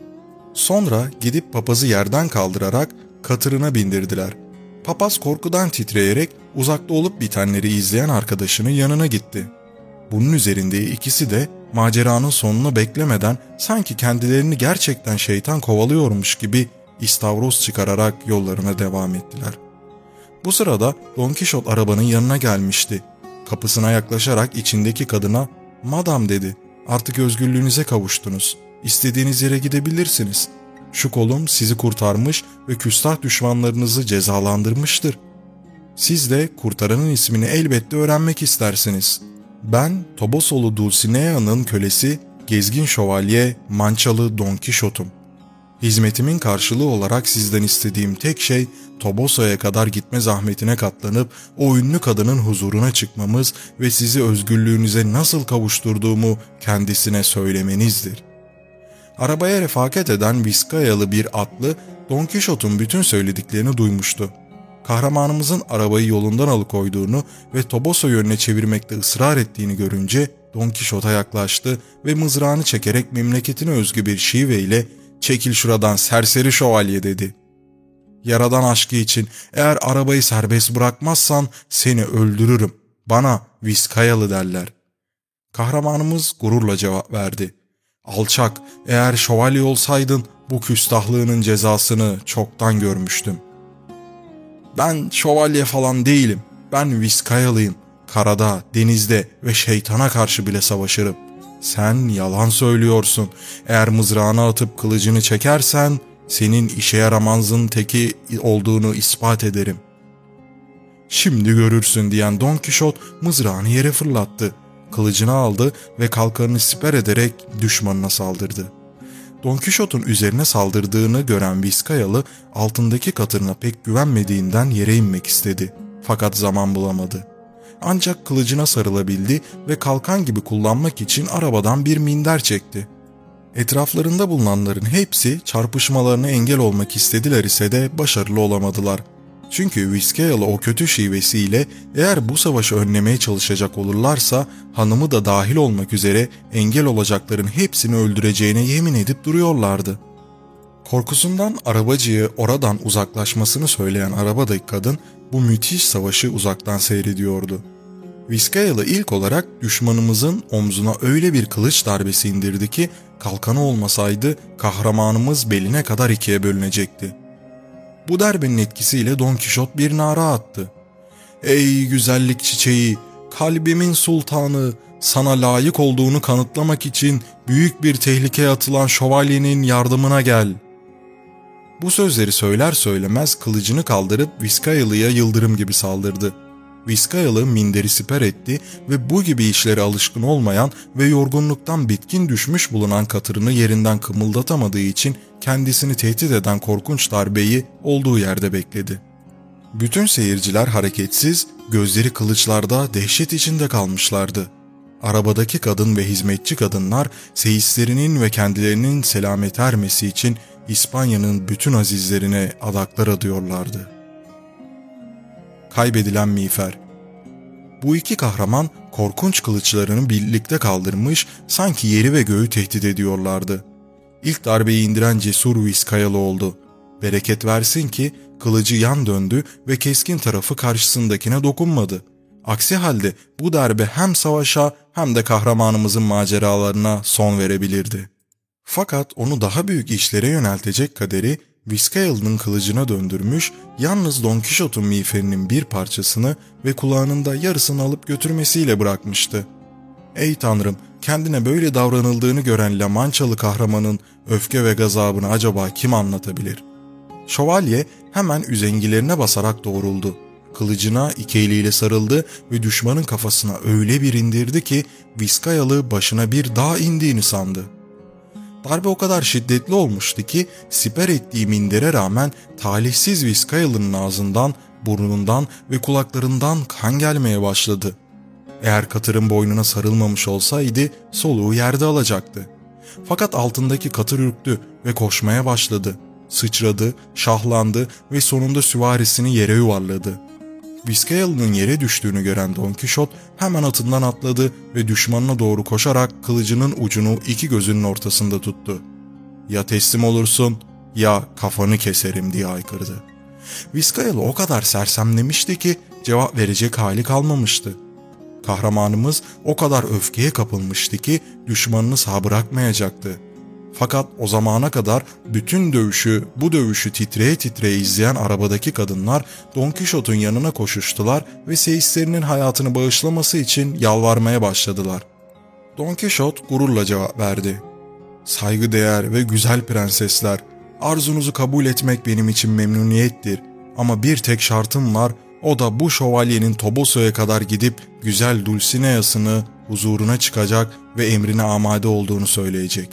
Sonra gidip papazı yerden kaldırarak katırına bindirdiler. Papaz korkudan titreyerek uzakta olup bitenleri izleyen arkadaşının yanına gitti. Bunun üzerinde ikisi de maceranın sonunu beklemeden sanki kendilerini gerçekten şeytan kovalıyormuş gibi istavroz çıkararak yollarına devam ettiler. Bu sırada Don Kişot arabanın yanına gelmişti. Kapısına yaklaşarak içindeki kadına "Madam," dedi, "artık özgürlüğünüze kavuştunuz. İstediğiniz yere gidebilirsiniz. Şu kolum sizi kurtarmış ve küstah düşmanlarınızı cezalandırmıştır. Siz de kurtaranın ismini elbette öğrenmek istersiniz. Ben Tobosolu Dulcinea'nın kölesi, gezgin şövalye Mançalı Don Kişot'um. Hizmetimin karşılığı olarak sizden istediğim tek şey Toboso'ya kadar gitme zahmetine katlanıp o ünlü kadının huzuruna çıkmamız ve sizi özgürlüğünüze nasıl kavuşturduğumu kendisine söylemenizdir." Arabaya refakat eden Viskayalı bir atlı Don Kişot'un bütün söylediklerini duymuştu. Kahramanımızın arabayı yolundan alıkoyduğunu ve Toboso yönüne çevirmekte ısrar ettiğini görünce Don Kişot'a yaklaştı ve mızrağını çekerek memleketine özgü bir şiveyle "Çekil şuradan serseri şövalye," dedi. "Yaradan aşkı için eğer arabayı serbest bırakmazsan seni öldürürüm. Bana Viskayalı derler." Kahramanımız gururla cevap verdi. "Alçak, eğer şövalye olsaydın bu küstahlığının cezasını çoktan görmüştüm." "Ben şövalye falan değilim. Ben Viskayalıyım. Karada, denizde ve şeytana karşı bile savaşırım. Sen yalan söylüyorsun. Eğer mızrağını atıp kılıcını çekersen senin işe yaramazın teki olduğunu ispat ederim." "Şimdi görürsün," diyen Don Kişot mızrağını yere fırlattı. Kılıcını aldı ve kalkanını siper ederek düşmanına saldırdı. Don Kişot'un üzerine saldırdığını gören Viskayalı altındaki katırına pek güvenmediğinden yere inmek istedi. Fakat zaman bulamadı. Ancak kılıcına sarılabildi ve kalkan gibi kullanmak için arabadan bir minder çekti. Etraflarında bulunanların hepsi çarpışmalarına engel olmak istediler ise de başarılı olamadılar. Çünkü Viskayalı o kötü şivesiyle eğer bu savaşı önlemeye çalışacak olurlarsa hanımı da dahil olmak üzere engel olacakların hepsini öldüreceğine yemin edip duruyorlardı. Korkusundan arabacıya oradan uzaklaşmasını söyleyen arabadaki kadın bu müthiş savaşı uzaktan seyrediyordu. Viskayalı ilk olarak düşmanımızın omzuna öyle bir kılıç darbesi indirdi ki kalkanı olmasaydı kahramanımız beline kadar ikiye bölünecekti. Bu darbenin etkisiyle Don Kişot bir nara attı. "Ey güzellik çiçeği, kalbimin sultanı, sana layık olduğunu kanıtlamak için büyük bir tehlikeye atılan şövalyenin yardımına gel." Bu sözleri söyler söylemez kılıcını kaldırıp Viskayalı'ya yıldırım gibi saldırdı. Viskayalı minderi siper etti ve bu gibi işlere alışkın olmayan ve yorgunluktan bitkin düşmüş bulunan katırını yerinden kımıldatamadığı için kendisini tehdit eden korkunç darbeyi olduğu yerde bekledi. Bütün seyirciler hareketsiz, gözleri kılıçlarda dehşet içinde kalmışlardı. Arabadaki kadın ve hizmetçi kadınlar seyislerinin ve kendilerinin selamete ermesi için İspanya'nın bütün azizlerine adaklar adıyorlardı. Kaybedilen miğfer. Bu iki kahraman korkunç kılıçlarını birlikte kaldırmış, sanki yeri ve göğü tehdit ediyorlardı. İlk darbeyi indiren cesur Vizcayalı oldu. Bereket versin ki kılıcı yan döndü ve keskin tarafı karşısındakine dokunmadı. Aksi halde bu darbe hem savaşa hem de kahramanımızın maceralarına son verebilirdi. Fakat onu daha büyük işlere yöneltecek kaderi Vizcayalı'nın kılıcına döndürmüş, yalnız Don Quixote'un miğferinin bir parçasını ve kulağının da yarısını alıp götürmesiyle bırakmıştı. Ey Tanrım, kendine böyle davranıldığını gören La Mançalı kahramanın öfke ve gazabını acaba kim anlatabilir? Şövalye hemen üzengilerine basarak doğruldu. Kılıcına iki eliyle sarıldı ve düşmanın kafasına öyle bir indirdi ki Vizcayalı başına bir dağ indiğini sandı. Darbe o kadar şiddetli olmuştu ki siper ettiği mindere rağmen talihsiz Vizcayalı'nın ağzından, burnundan ve kulaklarından kan gelmeye başladı. Eğer katırın boynuna sarılmamış olsaydı soluğu yerde alacaktı. Fakat altındaki katır ürktü ve koşmaya başladı. Sıçradı, şahlandı ve sonunda süvarisini yere yuvarladı. Vizcayalı'nın yere düştüğünü gören Don Quixote hemen atından atladı ve düşmanına doğru koşarak kılıcının ucunu iki gözünün ortasında tuttu. "Ya teslim olursun ya kafanı keserim," diye haykırdı. Vizcayalı o kadar sersemlemişti ki cevap verecek hali kalmamıştı. Kahramanımız o kadar öfkeye kapılmıştı ki düşmanını sağ bırakmayacaktı. Fakat o zamana kadar bütün dövüşü, bu dövüşü titreye titreye izleyen arabadaki kadınlar Don Quixote'un yanına koşuştular ve seyislerinin hayatını bağışlaması için yalvarmaya başladılar. Don Quixote gururla cevap verdi. "Saygıdeğer ve güzel prensesler, arzunuzu kabul etmek benim için memnuniyettir. Ama bir tek şartım var, o da bu şövalyenin Toboso'ya kadar gidip güzel Dulcinea'sını huzuruna çıkacak ve emrine amade olduğunu söyleyecek."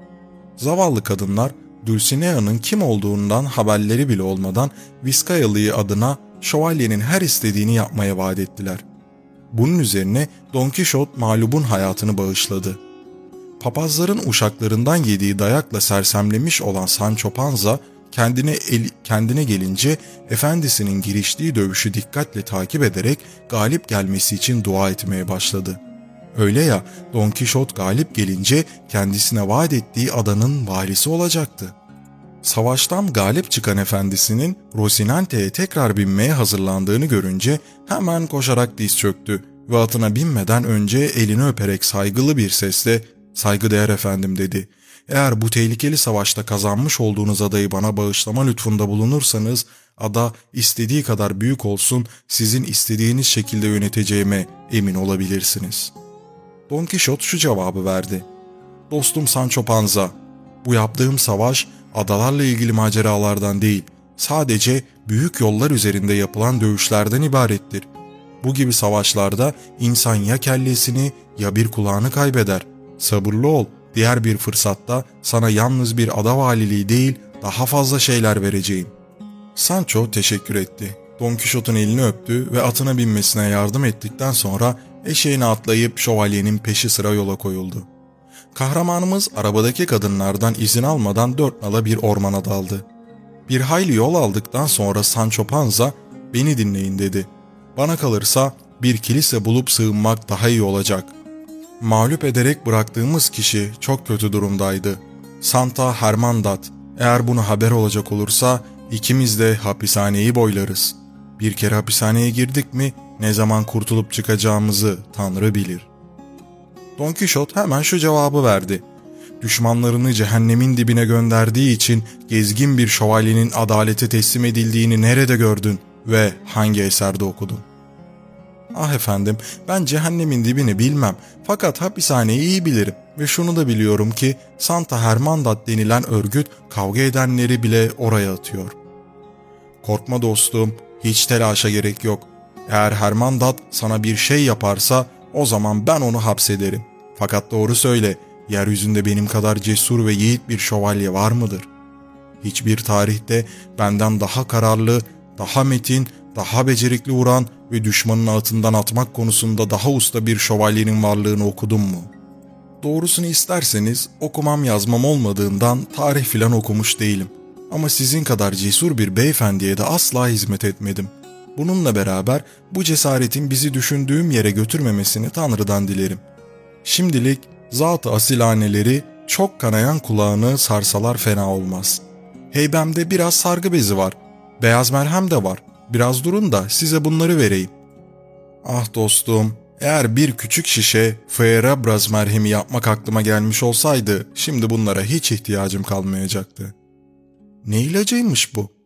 Zavallı kadınlar Dulcinea'nın kim olduğundan haberleri bile olmadan Vizcayalı'yı adına şövalyenin her istediğini yapmaya vaat ettiler. Bunun üzerine Don Quixote mağlubun hayatını bağışladı. Papazların uşaklarından yediği dayakla sersemlemiş olan Sancho Panza kendine, el, kendine gelince efendisinin giriştiği dövüşü dikkatle takip ederek galip gelmesi için dua etmeye başladı. Öyle ya, Don Quixote galip gelince kendisine vaat ettiği adanın valisi olacaktı. Savaştan galip çıkan efendisinin Rocinante'ye tekrar binmeye hazırlandığını görünce hemen koşarak diz çöktü ve atına binmeden önce elini öperek saygılı bir sesle "Saygıdeğer efendim," dedi. "Eğer bu tehlikeli savaşta kazanmış olduğunuz adayı bana bağışlama lütfunda bulunursanız, ada istediği kadar büyük olsun, sizin istediğiniz şekilde yöneteceğime emin olabilirsiniz." Don Quixote şu cevabı verdi. "Dostum Sancho Panza, bu yaptığım savaş adalarla ilgili maceralardan değil, sadece büyük yollar üzerinde yapılan dövüşlerden ibarettir. Bu gibi savaşlarda insan ya kellesini ya bir kulağını kaybeder. Sabırlı ol, diğer bir fırsatta sana yalnız bir ada valiliği değil, daha fazla şeyler vereceğim." Sancho teşekkür etti. Don Quixote'un elini öptü ve atına binmesine yardım ettikten sonra eşeğine atlayıp şövalyenin peşi sıra yola koyuldu. Kahramanımız arabadaki kadınlardan izin almadan dört nala bir ormana daldı. Bir hayli yol aldıktan sonra Sancho Panza, "Beni dinleyin," dedi. "Bana kalırsa bir kilise bulup sığınmak daha iyi olacak. Mağlup ederek bıraktığımız kişi çok kötü durumdaydı. Santa Hermandad, eğer bunu haber olacak olursa ikimiz de hapishaneyi boylarız. Bir kere hapishaneye girdik mi ne zaman kurtulup çıkacağımızı Tanrı bilir." Don Quixote hemen şu cevabı verdi. "Düşmanlarını cehennemin dibine gönderdiği için gezgin bir şövalyenin adalete teslim edildiğini nerede gördün ve hangi eserde okudun?" "Ah efendim, ben cehennemin dibini bilmem, fakat hapishaneyi iyi bilirim ve şunu da biliyorum ki Santa Hermandad denilen örgüt kavga edenleri bile oraya atıyor." "Korkma dostum, hiç telaşa gerek yok. Eğer Hermandad sana bir şey yaparsa o zaman ben onu hapsederim. Fakat doğru söyle, yeryüzünde benim kadar cesur ve yiğit bir şövalye var mıdır?" hiçbir tarihte benden daha kararlı, daha metin, daha becerikli vuran ve düşmanın altından atmak konusunda daha usta bir şövalyenin varlığını okudum mu? Doğrusunu isterseniz okumam yazmam olmadığından tarih filan okumuş değilim. Ama sizin kadar cesur bir beyefendiye de asla hizmet etmedim. Bununla beraber bu cesaretin bizi düşündüğüm yere götürmemesini Tanrı'dan dilerim. Şimdilik zat-ı asilaneleri çok kanayan kulağını sarsalar fena olmaz. Heybemde biraz sargı bezi var, beyaz merhem de var. Biraz durun da size bunları vereyim. Ah dostum, eğer bir küçük şişe Feyerabras merhemi yapmak aklıma gelmiş olsaydı, şimdi bunlara hiç ihtiyacım kalmayacaktı. Ne ilacıymış bu?